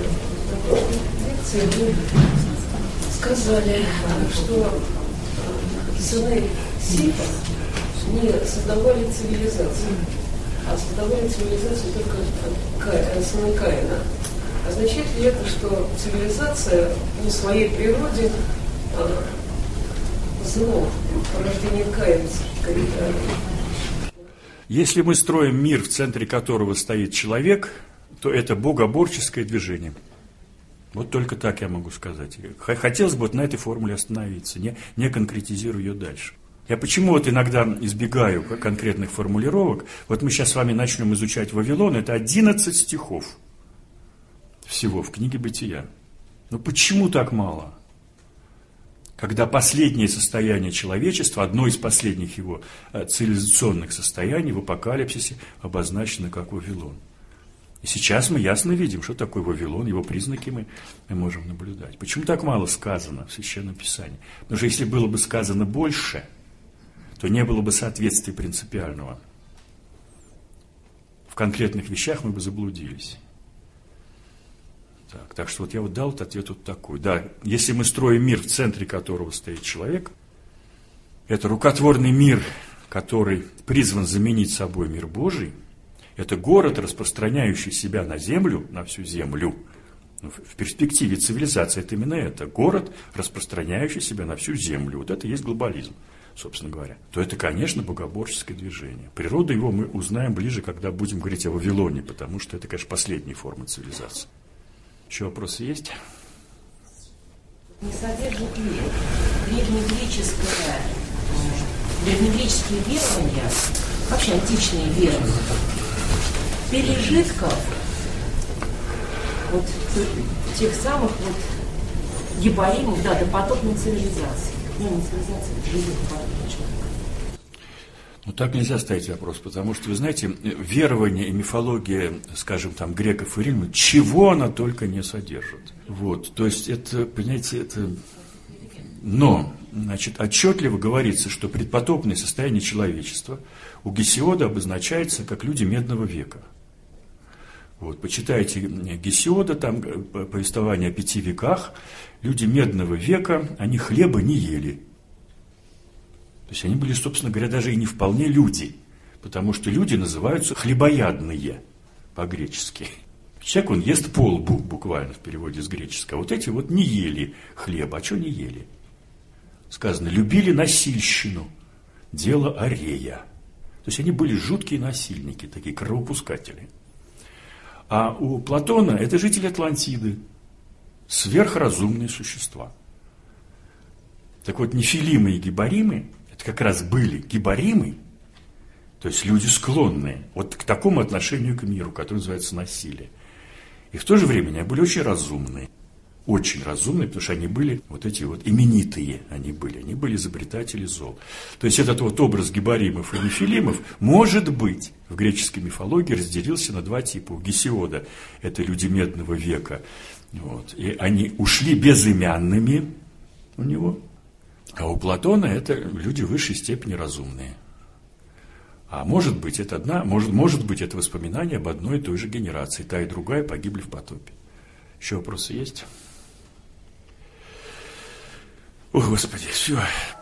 [SPEAKER 5] в лекции вы сказали, что сыны Сифа не создавали цивилизацию, а создавали цивилизацию только сыны Каина. Означает ли это, что цивилизация по своей природе зло, порождение Каина?
[SPEAKER 1] Если мы строим мир, в центре которого стоит человек, то это богоборческое движение. Вот только так я могу сказать. Хотелось бы вот на этой формуле остановиться, не конкретизируя ее дальше. Я почему вот иногда избегаю конкретных формулировок. Вот мы сейчас с вами начнем изучать Вавилон. Это 11 стихов всего в книге Бытия. Но почему так мало? Когда последнее состояние человечества, одно из последних его цивилизационных состояний в апокалипсисе обозначено как Вавилон. И сейчас мы ясно видим, что такое Вавилон, его признаки мы можем наблюдать. Почему так мало сказано в Священном Писании? Потому что если было бы сказано больше, то не было бы соответствия принципиального. В конкретных вещах мы бы заблудились. Так что вот я вот дал этот ответ вот такой. Да, если мы строим мир, в центре которого стоит человек, это рукотворный мир, который призван заменить собой мир Божий, это город, распространяющий себя на землю, на всю землю. В перспективе цивилизации это именно это. Город, распространяющий себя на всю землю. Вот это и есть глобализм, собственно говоря. То это, конечно, богоборческое движение. Природу его мы узнаем ближе, когда будем говорить о Вавилоне, потому что это, конечно, последняя форма цивилизации. Еще вопросы есть?
[SPEAKER 5] Не содержит ли древнегреческие верования, вообще античные верования, пережитков вот тех самых вот гибаримов, да, допотопной цивилизации. Ну, не цивилизации, это жизнь допотопного человека.
[SPEAKER 1] Ну, так нельзя ставить вопрос, потому что, вы знаете, верование и мифология, скажем, там, греков и римлян, чего она только не содержит. Вот, то есть, это, понимаете, это... Но, значит, отчетливо говорится, что предпотопное состояние человечества у Гесиода обозначается как люди Медного века. Вот, почитайте Гесиода, там повествование о 5 веках, люди Медного века, они хлеба не ели. То есть они были, собственно говоря, даже и не вполне люди, потому что люди называются хлебоядные по-гречески. Человек, он ест полбу, буквально в переводе с греческого. Вот эти вот не ели хлеба. А что не ели? Сказано, любили насильщину, дело арея. То есть они были жуткие насильники, такие кровопускатели. А у Платона это жители Атлантиды, сверхразумные существа. Так вот, нефилимы и гибаримы, это как раз были гибаримы, то есть люди склонные вот к такому отношению к миру, которое называется насилие. И в то же время они были очень разумные, потому что они были вот эти вот именитые, они были изобретатели зол. То есть этот вот образ гибаримов и нефилимов, может быть, в греческой мифологии разделился на 2 типа. У Гесиода это люди Медного века, вот, и они ушли безымянными у него. А у Платона это люди в высшей степени разумные. А может быть, это может быть, это воспоминание об одной и той же генерации. Та и другая погибли в потопе. Еще вопросы есть? О, Господи, все.